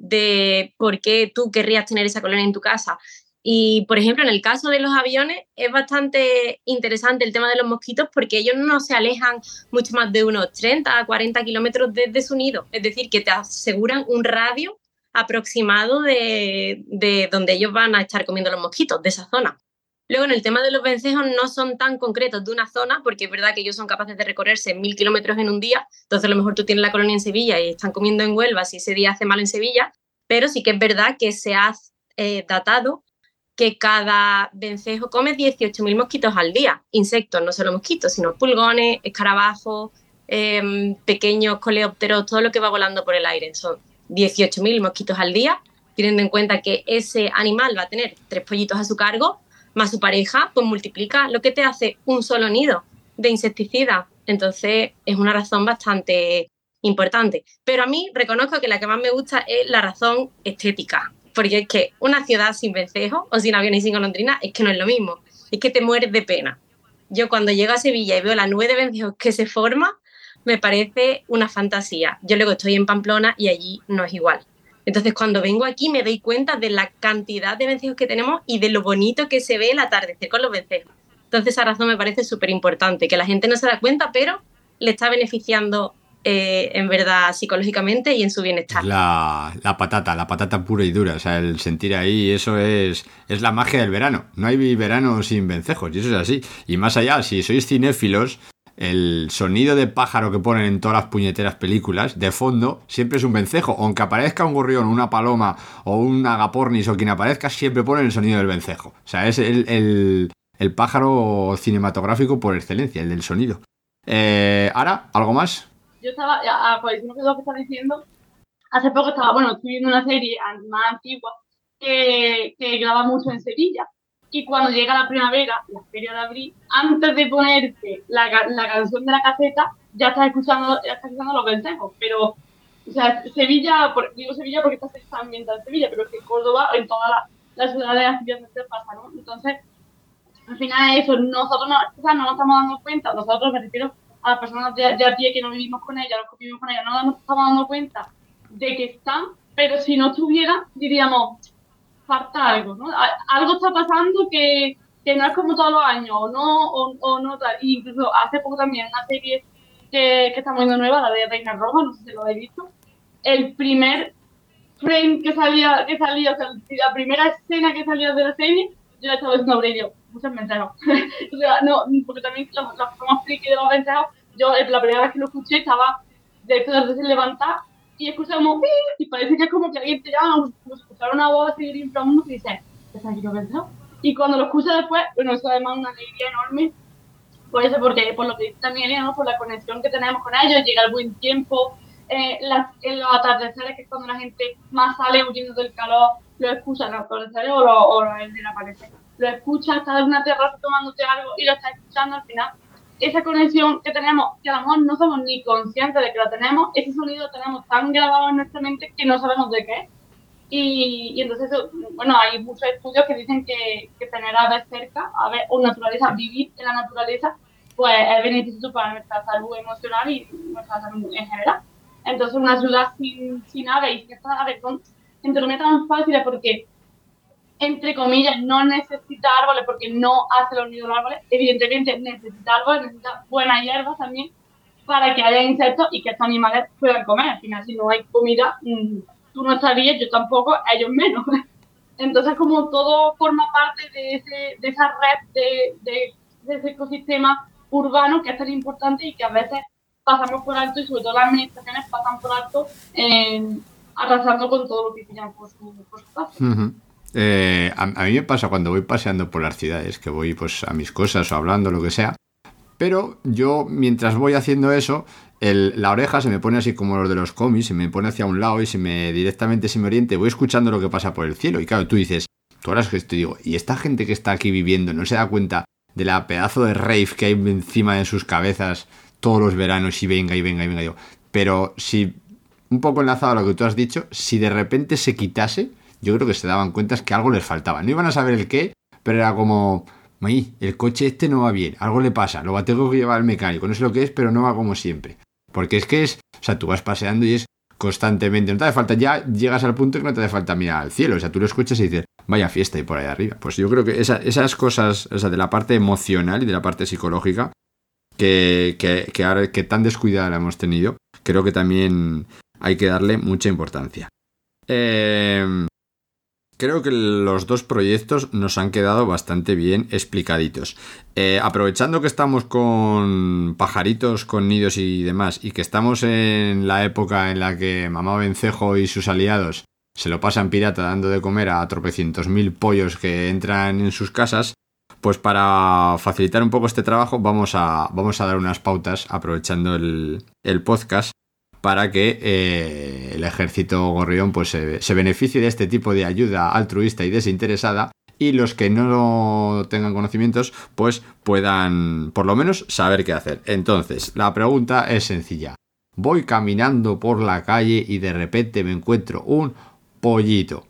de por qué tú querrías tener esa colonia en tu casa. Y, por ejemplo, en el caso de los aviones es bastante interesante el tema de los mosquitos porque ellos no se alejan mucho más de unos treinta a cuarenta kilómetros desde su nido, es decir, que te aseguran un radio aproximado de, de donde ellos van a estar comiendo los mosquitos, de esa zona. Luego, en el tema de los vencejos no son tan concretos de una zona, porque es verdad que ellos son capaces de recorrerse mil kilómetros en un día, entonces a lo mejor tú tienes la colonia en Sevilla y están comiendo en Huelva si ese día hace mal en Sevilla, pero sí que es verdad que se ha eh, datado que cada vencejo come dieciocho mil mosquitos al día, insectos, no solo mosquitos, sino pulgones, escarabajos, eh, pequeños coleópteros, todo lo que va volando por el aire, son dieciocho mil mosquitos al día, teniendo en cuenta que ese animal va a tener tres pollitos a su cargo, más su pareja, pues multiplica lo que te hace un solo nido de insecticida. Entonces es una razón bastante importante. Pero a mí reconozco que la que más me gusta es la razón estética, porque es que una ciudad sin vencejos o sin aviones y sin golondrinas es que no es lo mismo. es que te mueres de pena. Yo cuando llego a Sevilla y veo la nube de vencejos que se forma, me parece una fantasía. Yo luego estoy en Pamplona y allí no es igual. Entonces, cuando vengo aquí me doy cuenta de la cantidad de vencejos que tenemos y de lo bonito que se ve el atardecer con los vencejos. Entonces, esa razón me parece súper importante, que la gente no se da cuenta, pero le está beneficiando eh, en verdad psicológicamente y en su bienestar. La, la patata, la patata pura y dura, o sea, el sentir ahí, eso es, es la magia del verano. No hay verano sin vencejos, y eso es así. Y más allá, si sois cinéfilos, el sonido de pájaro que ponen en todas las puñeteras películas, de fondo, siempre es un vencejo. Aunque aparezca un gorrión, una paloma o un agapornis o quien aparezca, siempre ponen el sonido del vencejo. O sea, es el, el, el pájaro cinematográfico por excelencia, el del sonido. Eh, Ara, ¿algo más? Yo estaba, a coalición de lo que estás diciendo, hace poco estaba, bueno, estoy viendo una serie más antigua que, que graba mucho en Sevilla. Y cuando llega la primavera, la feria de abril, antes de ponerte la, la canción de la caseta, ya estás escuchando, ya estás escuchando los vencejos. Pero, o sea, Sevilla, por, digo Sevilla porque está, está ambientada en Sevilla, pero es que Córdoba, en todas las la ciudades así donde se pasa, ¿no? Entonces, al final eso, nosotros no, o sea, no nos estamos dando cuenta, nosotros me refiero a las personas de, de a pie que no vivimos con ellas, los que vivimos con ellas, no nos estamos dando cuenta de que están, pero si no estuvieran, diríamos, falta algo, ¿no? Algo está pasando que, que no es como todos los años, o no, o, o no tal. Y incluso hace poco también una serie que, que está muy nueva, la de Reina Roja, no sé si lo habéis visto. El primer frame que salía, que salía, o sea, la primera escena que salía de la serie, yo estaba diciendo a Aurelio, muchos vencejos. O sea, no, porque también los, los como friki de los vencejos, yo la primera vez que lo escuché estaba de esto de recién levantar y escuchamos y parece que es como que alguien te llama, como escuchar una voz así de inframundo y dice, ¿estás aquí lo vencejos? Y cuando lo escuchas después, bueno, eso además es una alegría enorme, por eso, porque por lo que dice también Elena, ¿no? Por la conexión que tenemos con ellos, llega el buen tiempo, eh, las, en los atardeceres, que es cuando la gente más sale huyendo del calor, lo escucha, los atardeceres o, lo, o el del aparecer, lo escuchas, estás en una terraza tomándote algo y lo estás escuchando al final. Esa conexión que tenemos, que a lo mejor no somos ni conscientes de que la tenemos, ese sonido lo tenemos tan grabado en nuestra mente que no sabemos de qué es. Y, y entonces, bueno, hay muchos estudios que dicen que, que tener aves cerca, aves o naturaleza, vivir en la naturaleza, pues es beneficioso para nuestra salud emocional y nuestra salud en general. Entonces, una ciudad sin, sin aves y sin estas aves son, entre comillas, tan fáciles porque, entre comillas, no necesita árboles porque no hace los nidos de los árboles. Evidentemente necesita árboles, necesita buenas hierbas también para que haya insectos y que estos animales puedan comer. Al final, si no hay comida, mmm, tú no estarías, yo tampoco, ellos menos. Entonces, como todo forma parte de, ese, de esa red de, de, de ese ecosistema urbano que es tan importante y que a veces pasamos por alto y sobre todo las administraciones pasan por alto eh, arrasando con todo lo que pillan por su, por su paso. Uh-huh. Eh, a, a mí me pasa cuando voy paseando por las ciudades, que voy pues a mis cosas o hablando, lo que sea, pero yo mientras voy haciendo eso, el, la oreja se me pone así como los de los cómics, se me pone hacia un lado y se me directamente se me oriente, voy escuchando lo que pasa por el cielo y claro, tú dices, tú harás gesto y digo, ¿y esta gente que está aquí viviendo no se da cuenta de la pedazo de rave que hay encima de sus cabezas todos los veranos y venga y venga y venga? Digo, pero si, un poco enlazado a lo que tú has dicho, si de repente se quitase, yo creo que se daban cuenta que algo les faltaba. No iban a saber el qué, pero era como, ¡ay! El coche este no va bien, algo le pasa, lo tengo que llevar al mecánico, no sé lo que es, pero no va como siempre. Porque es que es, o sea, tú vas paseando y es constantemente, no te hace falta, ya llegas al punto que no te hace falta mirar al cielo, o sea, tú lo escuchas y dices, vaya fiesta y por ahí arriba. Pues yo creo que esa, esas cosas, o sea, de la parte emocional y de la parte psicológica, que, que, que ahora que tan descuidada la hemos tenido, creo que también hay que darle mucha importancia. Eh... Creo que los dos proyectos nos han quedado bastante bien explicaditos. Eh, aprovechando que estamos con pajaritos, con nidos y demás, y que estamos en la época en la que Mamá Vencejo y sus aliados se lo pasan pirata dando de comer a tropecientos mil pollos que entran en sus casas, pues para facilitar un poco este trabajo vamos a, vamos a dar unas pautas aprovechando el, el podcast, para que eh, el ejército gorrión pues se, se beneficie de este tipo de ayuda altruista y desinteresada y los que no tengan conocimientos pues puedan por lo menos saber qué hacer. Entonces, la pregunta es sencilla. Voy caminando por la calle y de repente me encuentro un pollito.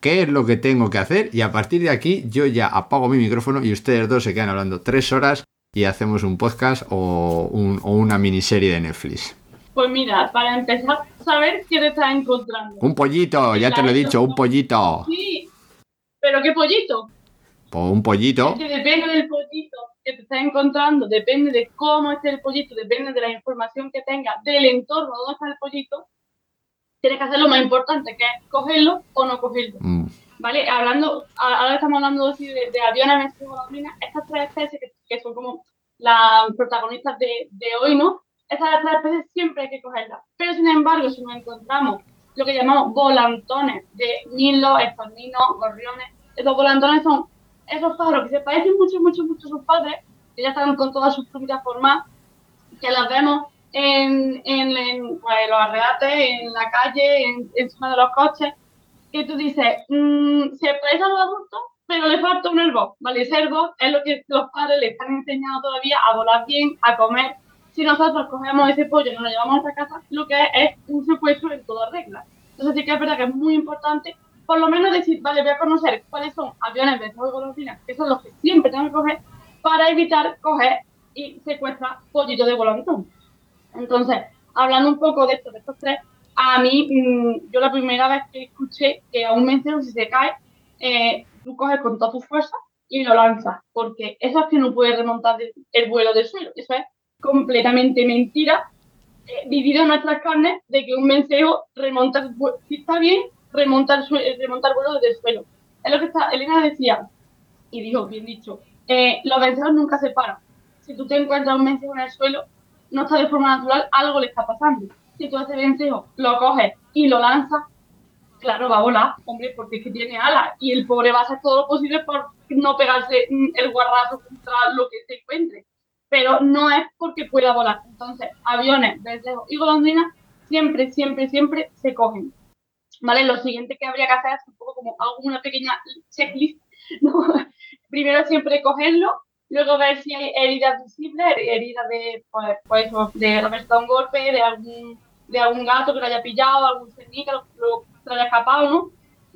qué es lo que tengo que hacer y a partir de aquí yo ya apago mi micrófono y ustedes dos se quedan hablando tres horas y hacemos un podcast o, un, o una miniserie de Netflix. Pues mira, para empezar, saber qué te estás encontrando. Un pollito, ya te lo he dicho, un pollito. Sí, pero ¿qué pollito? Pues un pollito. Es que depende del pollito que te estás encontrando, depende de cómo esté el pollito, depende de la información que tenga, del entorno donde está el pollito, tienes que hacer lo más importante, que es cogerlo o no cogerlo. Mm. ¿Vale? Hablando, ahora estamos hablando así de, de aviones, vencidos, golondrinas, estas tres especies que, que son como las protagonistas de, de hoy, ¿no? Estas tres especies siempre hay que cogerlas. Pero sin embargo, si nos encontramos lo que llamamos volantones de milos, estorninos, gorriones, estos volantones son esos pájaros que se parecen mucho, mucho, mucho a sus padres, que ya están con todas sus plumitas formadas, que las vemos en, en, en pues, los arreates, en la calle, en, encima de los coches, que tú dices, mmm, se parece a los adultos, pero le falta un herbo, ¿vale? Ese herbo es lo que los padres le están enseñando todavía a volar bien, a comer. Si nosotros cogemos ese pollo y nos lo llevamos a nuestra casa, lo que es es un secuestro en toda regla. Entonces sí que es verdad que es muy importante, por lo menos decir, vale, voy a conocer cuáles son aviones, vencidos y golondrinas, que son los que siempre tengo que coger, para evitar coger y secuestrar pollitos de volantón. Entonces, hablando un poco de esto, de estos tres, a mí, mmm, yo la primera vez que escuché que a un vencedor si se cae, eh, tú coges con toda tu fuerza y lo lanzas, porque eso es que no puede remontar el vuelo del suelo, eso es completamente mentira, eh, vivido en nuestras carnes, de que un vencedor remonta, si está bien, remonta el, sue- remonta el vuelo desde el suelo. Es lo que está, Elena decía, y dijo, bien dicho, eh, los vencedores nunca se paran. Si tú te encuentras un vencedor en el suelo, no está de forma natural, algo le está pasando. Si tú ese vencedor lo coges y lo lanzas, claro, va a volar, hombre, porque es que tiene alas, y el pobre va a hacer todo lo posible por no pegarse el guarrazo contra lo que se encuentre. Pero no es porque pueda volar. Entonces, aviones, vencejos y golondrinas siempre, siempre, siempre se cogen. ¿Vale? Lo siguiente que habría que hacer es un poco como una pequeña checklist, ¿no? Primero siempre cogerlo, luego ver si hay heridas visibles, heridas de, pues, pues, de haber estado un golpe, de algún, de algún gato que lo haya pillado, algún cernil que lo, lo, lo haya escapado, ¿no?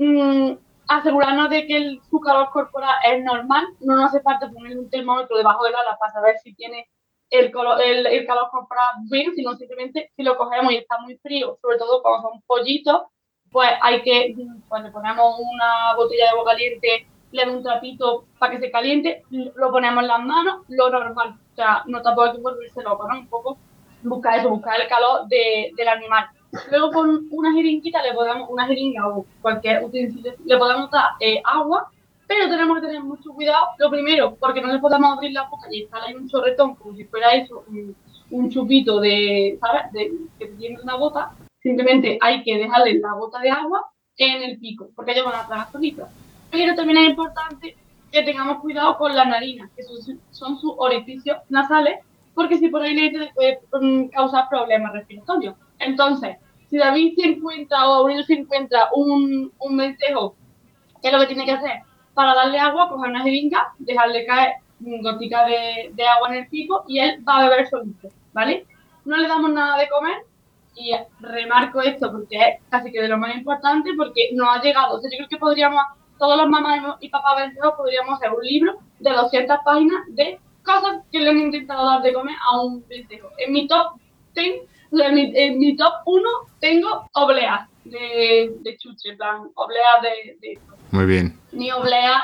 Mm, asegurarnos de que el, su calor corporal es normal, no nos hace falta poner un termómetro debajo del ala para saber si tiene el, color, el, el calor corporal bien, sino simplemente si lo cogemos y está muy frío, sobre todo cuando son pollitos, pues hay que, pues le ponemos una botella de agua caliente, le damos un trapito para que se caliente, lo ponemos en las manos, lo normal, o sea, no tampoco hay que volverse loco, ¿no? Un poco buscar eso, buscar el calor de, del animal. Luego con una jeringuita le podemos, una jeringa o cualquier utensilio, le podemos dar eh, agua, pero tenemos que tener mucho cuidado, lo primero, porque no le podemos abrir la boca y estar ahí un chorretón, como si fuera eso, un, un chupito de, ¿sabes?, de, que tiene una gota. Simplemente hay que dejarle la gota de agua en el pico, porque ellos van a tragar solitos. Pero también es importante que tengamos cuidado con las narinas, que son, son sus orificios nasales, porque si por ahí le puede um, causar problemas respiratorios. Entonces, si David se encuentra o Aurelio se encuentra un, un vencejo, ¿qué es lo que tiene que hacer? Para darle agua, coger una jeringa, dejarle caer una gotica de, de agua en el pico y él va a beber solito, ¿vale? No le damos nada de comer. Y remarco esto porque es casi que de lo más importante, porque no ha llegado. O sea, yo creo que podríamos, todos los mamás y papás vencedores, podríamos hacer un libro de doscientas páginas de cosas que le han intentado dar de comer a un vencejo. En mi top diez, o sea, en, mi, en mi top uno tengo obleas de, de chuche, en plan, obleas de, de esto. Muy bien. Ni obleas,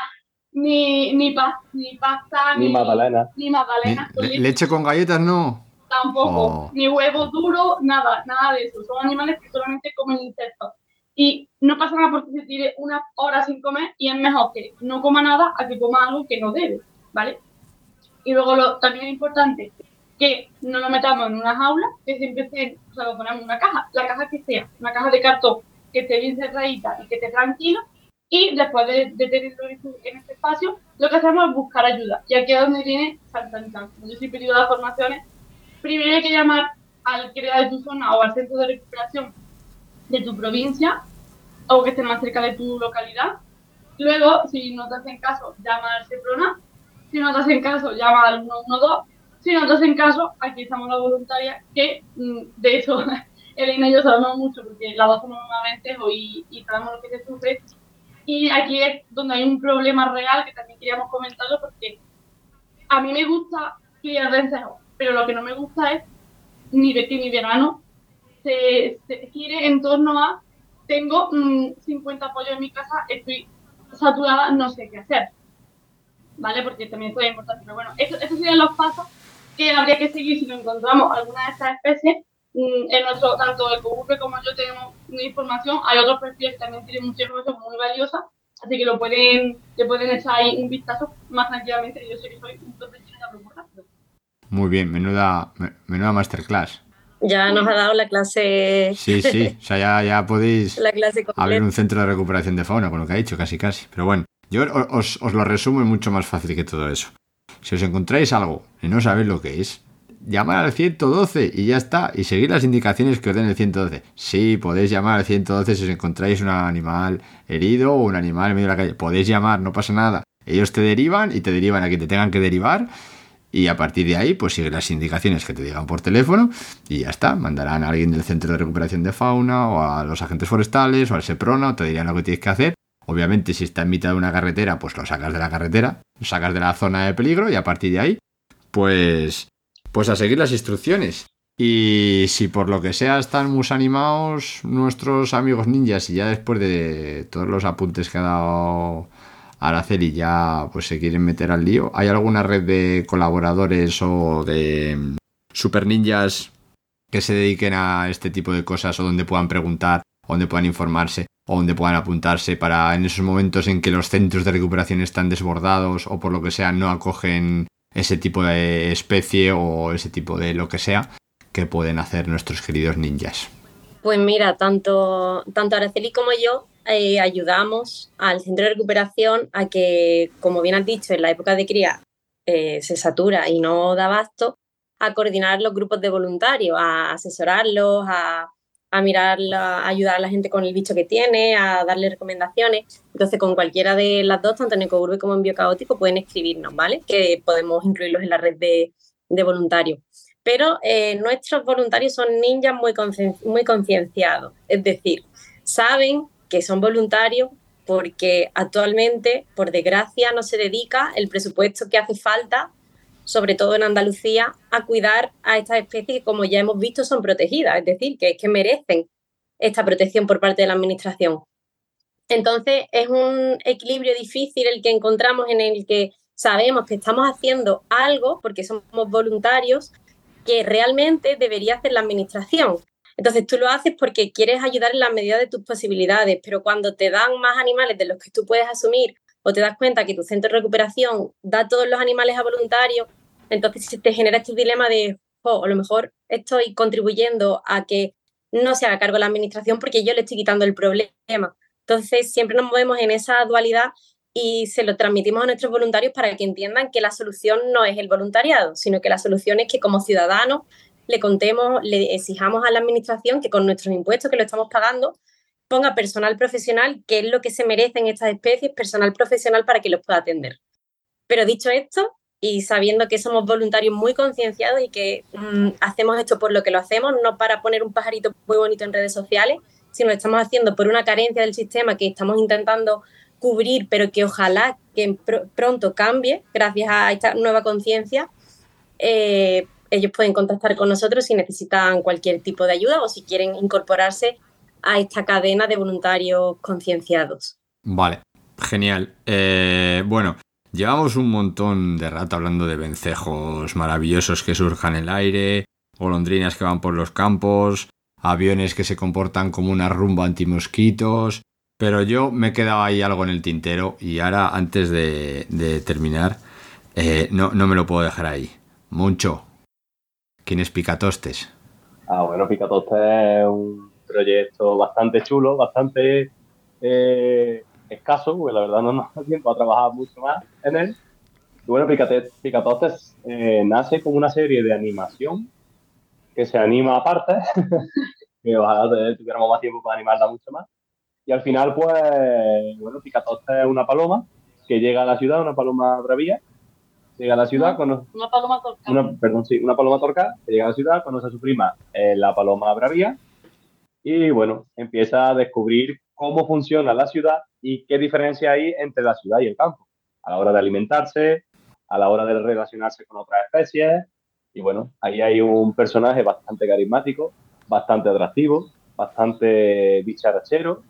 ni, ni, pa, ni pasta, Ni ni magdalena. Ni magdalena. Le- le- leche con galletas no. Tampoco, Oh. ni huevo duro, nada, nada de eso. Son animales que solamente comen insectos. Y no pasa nada porque se tire una hora sin comer y es mejor que no coma nada a que coma algo que no debe, ¿vale? Y luego lo, también es importante que no lo metamos en una jaula, que siempre esté, o sea, lo ponemos en una caja, la caja que sea, una caja de cartón que esté bien cerradita y que esté tranquila. Y después de, de tenerlo en este espacio, lo que hacemos es buscar ayuda. Y aquí es donde viene Santander. Yo siempre digo las formaciones. Primero hay que llamar al CREA de tu zona o al centro de recuperación de tu provincia o que esté más cerca de tu localidad. Luego, si no te hacen caso, llama al SEPRONA. Si no te hacen caso, llama al uno uno dos. Si no te hacen caso, aquí estamos las voluntarias que, de hecho, Elena y yo sabemos mucho porque las dos somos mamás vencejos y, y sabemos lo que se sufre. Y aquí es donde hay un problema real que también queríamos comentarlo, porque a mí me gusta criar vencejos, pero lo que no me gusta es ni de que mi verano se, se gire en torno a tengo mmm, cincuenta pollos en mi casa, estoy saturada, no sé qué hacer, ¿vale? Porque también esto es importante. Pero bueno, estos serían los pasos que habría que seguir si nos encontramos alguna de estas especies. En nuestro, tanto el Ecogrupo como yo tenemos información, hay otros perfiles que también tienen mucha información muy valiosa, así que lo pueden, le pueden echar ahí un vistazo más tranquilamente. Yo sé que soy un profesional muy rápido. Muy bien, menuda, menuda masterclass. Ya nos ha dado la clase. Sí, sí, o sea, ya, ya podéis la clase abrir un centro de recuperación de fauna, con lo que ha dicho, casi casi. Pero bueno, yo os, os lo resumo mucho más fácil que todo eso. Si os encontráis algo y no sabéis lo que es, llamar al ciento doce y ya está, y seguir las indicaciones que os den el ciento doce. Sí, podéis llamar al ciento doce si os encontráis un animal herido o un animal en medio de la calle. Podéis llamar, no pasa nada. Ellos te derivan y te derivan a quien te tengan que derivar. Y a partir de ahí, pues sigue las indicaciones que te digan por teléfono y ya está. Mandarán a alguien del Centro de Recuperación de Fauna o a los agentes forestales o al SEPRONA, o te dirán lo que tienes que hacer. Obviamente, si está en mitad de una carretera, pues lo sacas de la carretera, lo sacas de la zona de peligro y a partir de ahí, pues, pues a seguir las instrucciones. Y si por lo que sea están muy animados nuestros amigos ninjas y ya después de todos los apuntes que ha dado Araceli ya pues se quieren meter al lío, ¿hay alguna red de colaboradores o de super ninjas que se dediquen a este tipo de cosas o donde puedan preguntar, o donde puedan informarse o donde puedan apuntarse para en esos momentos en que los centros de recuperación están desbordados o por lo que sea no acogen ese tipo de especie o ese tipo de lo que sea, que pueden hacer nuestros queridos ninjas? Pues mira, tanto, tanto Araceli como yo eh, ayudamos al centro de recuperación a que, como bien has dicho, en la época de cría eh, se satura y no da abasto, a coordinar los grupos de voluntarios, a asesorarlos, a, a mirar, la, a ayudar a la gente con el bicho que tiene, a darle recomendaciones. Entonces, con cualquiera de las dos, tanto en Ecogurbe como en Biocaótico, pueden escribirnos, ¿vale? Que podemos incluirlos en la red de, de voluntarios. Pero eh, nuestros voluntarios son ninjas muy, concien- muy concienciados, es decir, saben que son voluntarios porque actualmente, por desgracia, no se dedica el presupuesto que hace falta, sobre todo en Andalucía, a cuidar a estas especies que, como ya hemos visto, son protegidas, es decir, que, que merecen esta protección por parte de la administración. Entonces, es un equilibrio difícil el que encontramos en el que sabemos que estamos haciendo algo porque somos voluntarios que realmente debería hacer la administración. Entonces tú lo haces porque quieres ayudar en la medida de tus posibilidades, pero cuando te dan más animales de los que tú puedes asumir o te das cuenta que tu centro de recuperación da todos los animales a voluntarios, entonces te genera este dilema de, oh, a lo mejor estoy contribuyendo a que no se haga cargo la administración porque yo le estoy quitando el problema. Entonces siempre nos movemos en esa dualidad y se lo transmitimos a nuestros voluntarios para que entiendan que la solución no es el voluntariado, sino que la solución es que como ciudadanos le contemos, le exijamos a la administración que con nuestros impuestos que lo estamos pagando ponga personal profesional, que es lo que se merecen estas especies, personal profesional para que los pueda atender. Pero dicho esto, y sabiendo que somos voluntarios muy concienciados y que mmm, hacemos esto por lo que lo hacemos, no para poner un pajarito muy bonito en redes sociales, sino lo estamos haciendo por una carencia del sistema que estamos intentando cubrir, pero que ojalá que pr- pronto cambie gracias a esta nueva conciencia. Eh, ellos pueden contactar con nosotros si necesitan cualquier tipo de ayuda o si quieren incorporarse a esta cadena de voluntarios concienciados. Vale, genial. Eh, bueno, llevamos un montón de rato hablando de vencejos maravillosos que surjan en el aire, golondrinas que van por los campos, aviones que se comportan como una rumba antimosquitos. Pero yo me he quedado ahí algo en el tintero y ahora, antes de, de terminar, eh, no, no me lo puedo dejar ahí. Moncho, ¿quién es Picatostes? Ah, bueno, Picatostes es un proyecto bastante chulo, bastante eh, escaso, porque la verdad no nos da tiempo a trabajar mucho más en él. Y bueno, Picate, Picatostes eh, nace como una serie de animación que se anima aparte, que ojalá tuviéramos más tiempo para animarla mucho más. Y al final, pues, bueno, Picatostes es una paloma que llega a la ciudad, una paloma bravía, llega a la ciudad, No, cuando, una paloma torcada. una, perdón, sí, una paloma torcada que llega a la ciudad, conoce a su prima, eh, la paloma bravía, y bueno, empieza a descubrir cómo funciona la ciudad y qué diferencia hay entre la ciudad y el campo, a la hora de alimentarse, a la hora de relacionarse con otras especies. Y bueno, ahí hay un personaje bastante carismático, bastante atractivo, bastante bicharachero,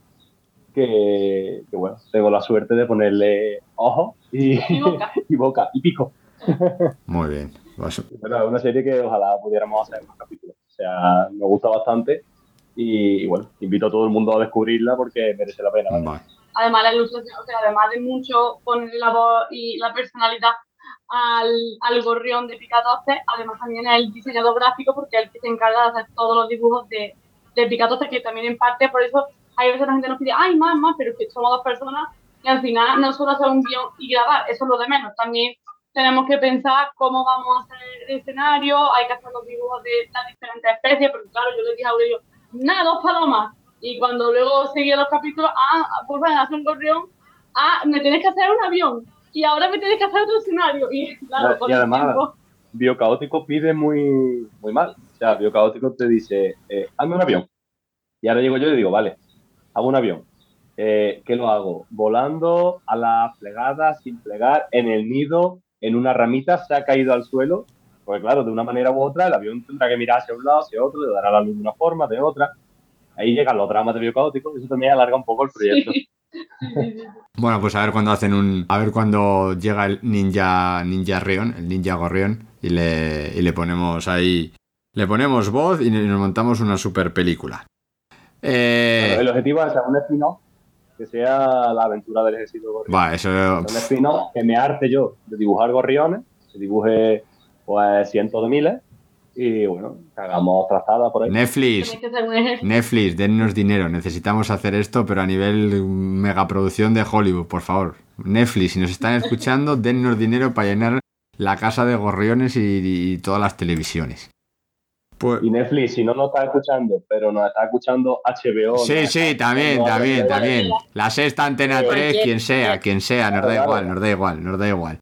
que, que bueno, tengo la suerte de ponerle ojos y, Y boca. y boca y pico. Muy bien. Pues, Pero es una serie que ojalá pudiéramos hacer más capítulos. O sea, me gusta bastante y, y bueno, invito a todo el mundo a descubrirla porque merece la pena. ¿Vale? vale. Además, la ilustración, o sea, además de mucho poner la voz y la personalidad al, al gorrión de Picatoste, además también es el diseñador gráfico porque es el que se encarga de hacer todos los dibujos de, de Picatoste, que también en parte por eso hay veces la gente nos pide, ay, más, más, pero es que somos dos personas y al final no solo hacer un guión y grabar, eso es lo de menos, también tenemos que pensar cómo vamos a hacer el escenario, hay que hacer los dibujos de las diferentes especies, porque claro, yo le dije a Aurelio, nada, dos palomas, y cuando luego seguía los capítulos, ah, pues van a hacer un gorrión, ah, me tienes que hacer un avión, y ahora me tienes que hacer otro escenario, y claro, con Y el además, tiempo, Biocaótico pide muy, muy mal. O sea, Biocaótico te dice, eh, hazme un avión. Y ahora llego yo y digo, vale, hago un avión. Eh, ¿Qué lo hago? Volando, a la plegada, sin plegar, en el nido, en una ramita, se ha caído al suelo. Pues claro, de una manera u otra, el avión tendrá que mirar hacia un lado, hacia otro, le dará la luz de una forma, de otra. Ahí llegan los dramas de Biocaótico, y eso también alarga un poco el proyecto. sí, sí, sí, sí. Bueno, pues a ver cuando hacen un. A ver cuando llega el ninja Ninja Rion, el ninja gorrión, y le, y le ponemos ahí. Le ponemos voz y nos montamos una super película. Eh, Claro, el objetivo es hacer un spin-off que sea la aventura del ejército gorrión. va, eso. Un spin-off que me arte yo de dibujar gorriones, que dibuje pues cientos de miles, y bueno, que hagamos trazadas por ahí. Netflix, Tenéis que hacer un ejército. Netflix, dennos dinero. Necesitamos hacer esto, pero a nivel megaproducción de Hollywood, por favor. Netflix, si nos están escuchando, dennos dinero para llenar la casa de gorriones y, y todas las televisiones. Pues, Y Netflix, si no nos está escuchando, pero nos está escuchando H B O. sí, nos sí, está también, escuchando también, H B O, también. La Sexta, Antena tres, Cualquier- quien sea, quien sea, nos da Claro, igual, claro. nos da igual, nos da igual.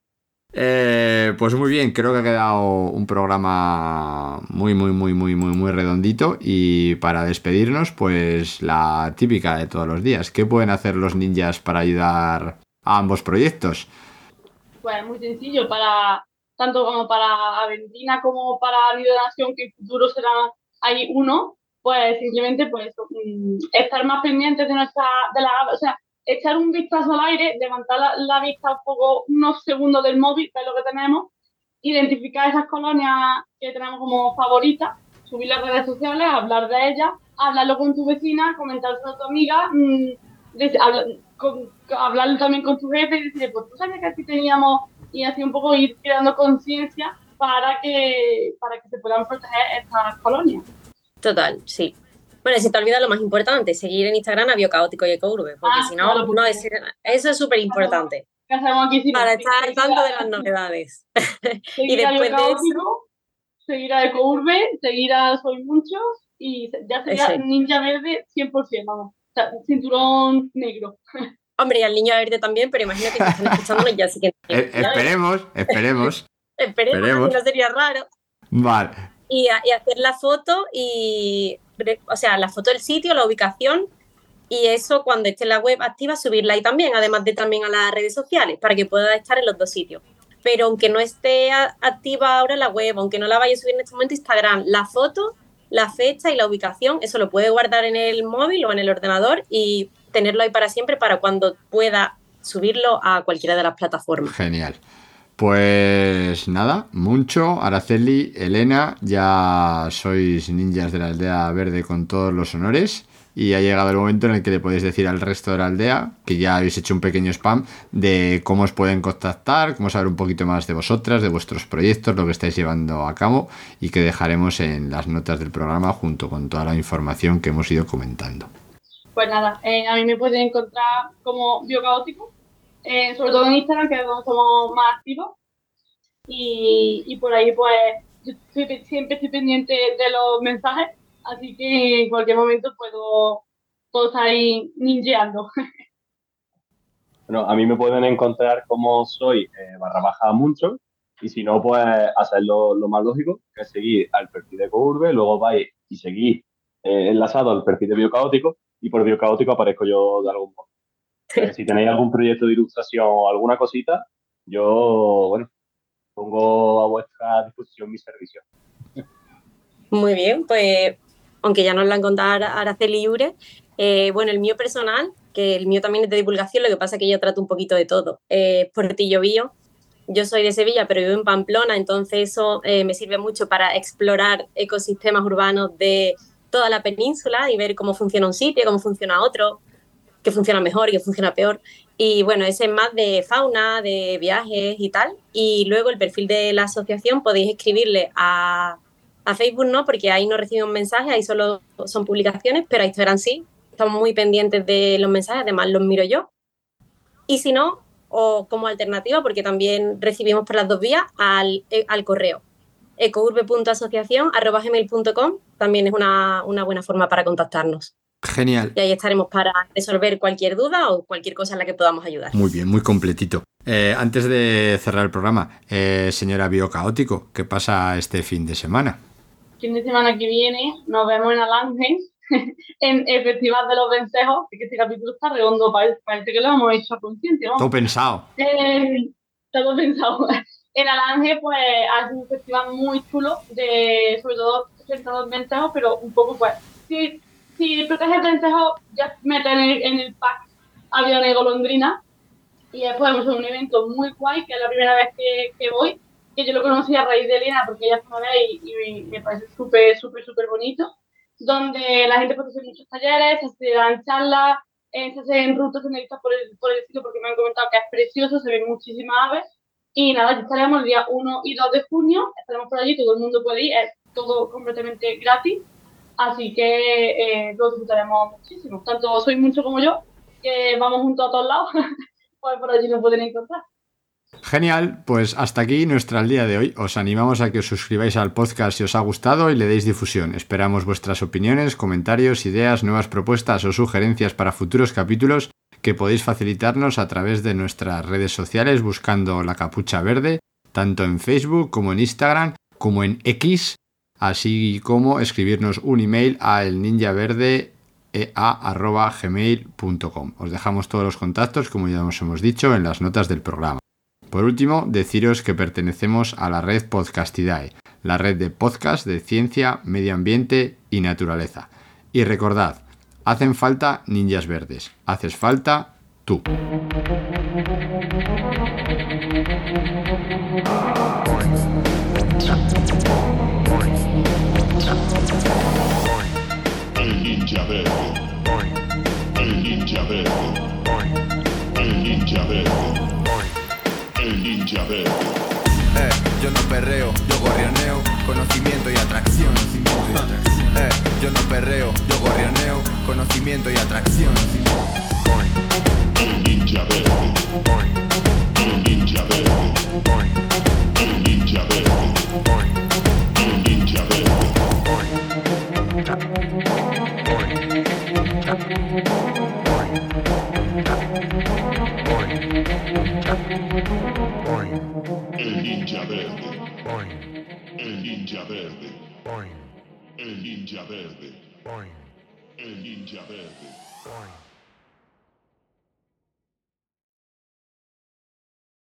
Eh, pues muy bien, creo que ha quedado un programa muy, muy, muy, muy, muy, muy redondito. Y para despedirnos, pues la típica de todos los días. ¿Qué pueden hacer los ninjas para ayudar a ambos proyectos? Pues muy sencillo, para tanto como para Aventina como para Nido de Nación, que en futuro será ahí uno, pues simplemente pues eso, mm, estar más pendientes de nuestra, de la, o sea, echar un vistazo al aire, levantar la, la vista un poco, unos segundos del móvil, ver lo que tenemos, identificar esas colonias que tenemos como favoritas, subir las redes sociales, hablar de ellas, hablarlo con tu vecina, comentárselo a tu amiga, mmm, des, habla, con, hablarlo también con tu jefe y decirle, pues tú sabes que aquí teníamos, y así un poco ir creando conciencia para que, para que se puedan proteger estas colonias. Total, sí. Bueno, si te olvidas lo más importante, seguir en Instagram a Biocaótico y Ecourbe, porque Ah, si no, claro, porque- no es, eso es súper importante ¿Qué hacemos aquí? Si no? para estar al Seguir tanto a- de las novedades. y Seguir a después de eso, Biocaótico, seguir a Ecourbe, seguir a Soy Muchos y ya sería Ese. Ninja Verde cien por ciento, vamos. O sea, cinturón negro. hombre, y al niño verde también, pero imagínate que están escuchándonos ya, así que Eh, ya ves, esperemos, esperemos. esperemos, esperemos. no sería raro. Vale. Y, a- y hacer la foto y, re- o sea, la foto del sitio, la ubicación y eso cuando esté la web activa subirla ahí también, además de también a las redes sociales para que pueda estar en los dos sitios. Pero aunque no esté a- activa ahora la web, aunque no la vaya a subir en este momento Instagram, la foto, la fecha y la ubicación, eso lo puede guardar en el móvil o en el ordenador y tenerlo ahí para siempre para cuando pueda subirlo a cualquiera de las plataformas. Genial. Pues nada, Muncho, Araceli, Elena, ya sois ninjas de la aldea verde con todos los honores y ha llegado el momento en el que le podéis decir al resto de la aldea, que ya habéis hecho un pequeño spam, de cómo os pueden contactar, cómo saber un poquito más de vosotras, de vuestros proyectos, lo que estáis llevando a cabo y que dejaremos en las notas del programa junto con toda la información que hemos ido comentando. Pues nada, eh, a mí me pueden encontrar como Biocaótico, eh, sobre todo en Instagram, que es donde somos más activos. Y, y por ahí, pues, yo estoy- siempre estoy pendiente de los mensajes, así que en cualquier momento puedo, puedo estar ahí ninjeando. Bueno, a mí me pueden encontrar como soy eh, barra baja mucho y si no, pues hacer lo, lo más lógico, que es seguir al perfil de Ecourbe, luego vais y seguís eh, enlazado al perfil de Biocaótico y por biocaótico aparezco yo de algún modo. Eh, si tenéis algún proyecto de ilustración o alguna cosita, yo, bueno, pongo a vuestra disposición mis servicios. Muy bien, pues aunque ya nos lo han contado Araceli y Ure, eh, bueno, el mío personal, que el mío también es de divulgación, lo que pasa es que yo trato un poquito de todo. Eh, Portillo Bio, yo soy de Sevilla, pero vivo en Pamplona, entonces eso eh, me sirve mucho para explorar ecosistemas urbanos de toda la península y ver cómo funciona un sitio, cómo funciona otro, qué funciona mejor y qué funciona peor. Y bueno, ese es más de fauna, de viajes y tal. Y luego el perfil de la asociación podéis escribirle a, a Facebook, no, porque ahí no recibimos mensajes, ahí solo son publicaciones, pero a Instagram sí. Estamos muy pendientes de los mensajes, además los miro yo. Y si no, o como alternativa, porque también recibimos por las dos vías, al, al correo ecourbe punto asociación arroba gmail punto com, también es una, una buena forma para contactarnos. Genial. Y ahí estaremos para resolver cualquier duda o cualquier cosa en la que podamos ayudar. Muy bien, muy completito. Eh, antes de cerrar el programa, eh, señora Biocaótico, ¿qué pasa este fin de semana? Fin de semana que viene nos vemos en Alange, en el Festival de los Vencejos, que este capítulo está redondo, parece, parece que lo hemos hecho a conciencia. Todo pensado. Eh, todo pensado. En Alange, pues, hace un festival muy chulo, de, sobre todo centrado en vencejos, pero un poco, pues, si, si proteges vencejos, ya metes en el, en el pack aviones y golondrinas, y después hemos hecho un evento muy guay, que es la primera vez que, que voy, que yo lo conocí a raíz de Elena, porque ella fue una vez y, y me parece súper, súper, súper bonito, donde la gente puede hacer muchos talleres, se dan charlas, eh, se hacen rutas senderistas por el, por el sitio, porque me han comentado que es precioso, se ven muchísimas aves. Y nada, ya estaremos el día uno y dos de junio, estaremos por allí, todo el mundo puede ir, es todo completamente gratis, así que eh, lo disfrutaremos muchísimo. Tanto sois mucho como yo, que vamos juntos a todos lados, pues por allí nos pueden encontrar. Genial, pues hasta aquí nuestra al día de hoy. Os animamos a que os suscribáis al podcast si os ha gustado y le deis difusión. Esperamos vuestras opiniones, comentarios, ideas, nuevas propuestas o sugerencias para futuros capítulos que podéis facilitarnos a través de nuestras redes sociales buscando La Capucha Verde, tanto en Facebook como en Instagram, como en X, así como escribirnos un email a elninjaverde arroba gmail punto com. Os dejamos todos los contactos, como ya os hemos dicho, en las notas del programa. Por último, deciros que pertenecemos a la red Podcastidae, la red de podcast de ciencia, medio ambiente y naturaleza. Y recordad, hacen falta ninjas verdes. Haces falta tú. El ninja verde. El ninja verde. El ninja verde. El ninja verde. Eh, yo no perreo, yo gorrioneo, conocimiento y atracción. Eh, yo no perreo, yo gorrioneo, conocimiento y atracción. El ninja verde. El ninja verde. El ninja verde. El ninja verde. El ninja verde. El ninja verde. El ninja verde. El ninja verde.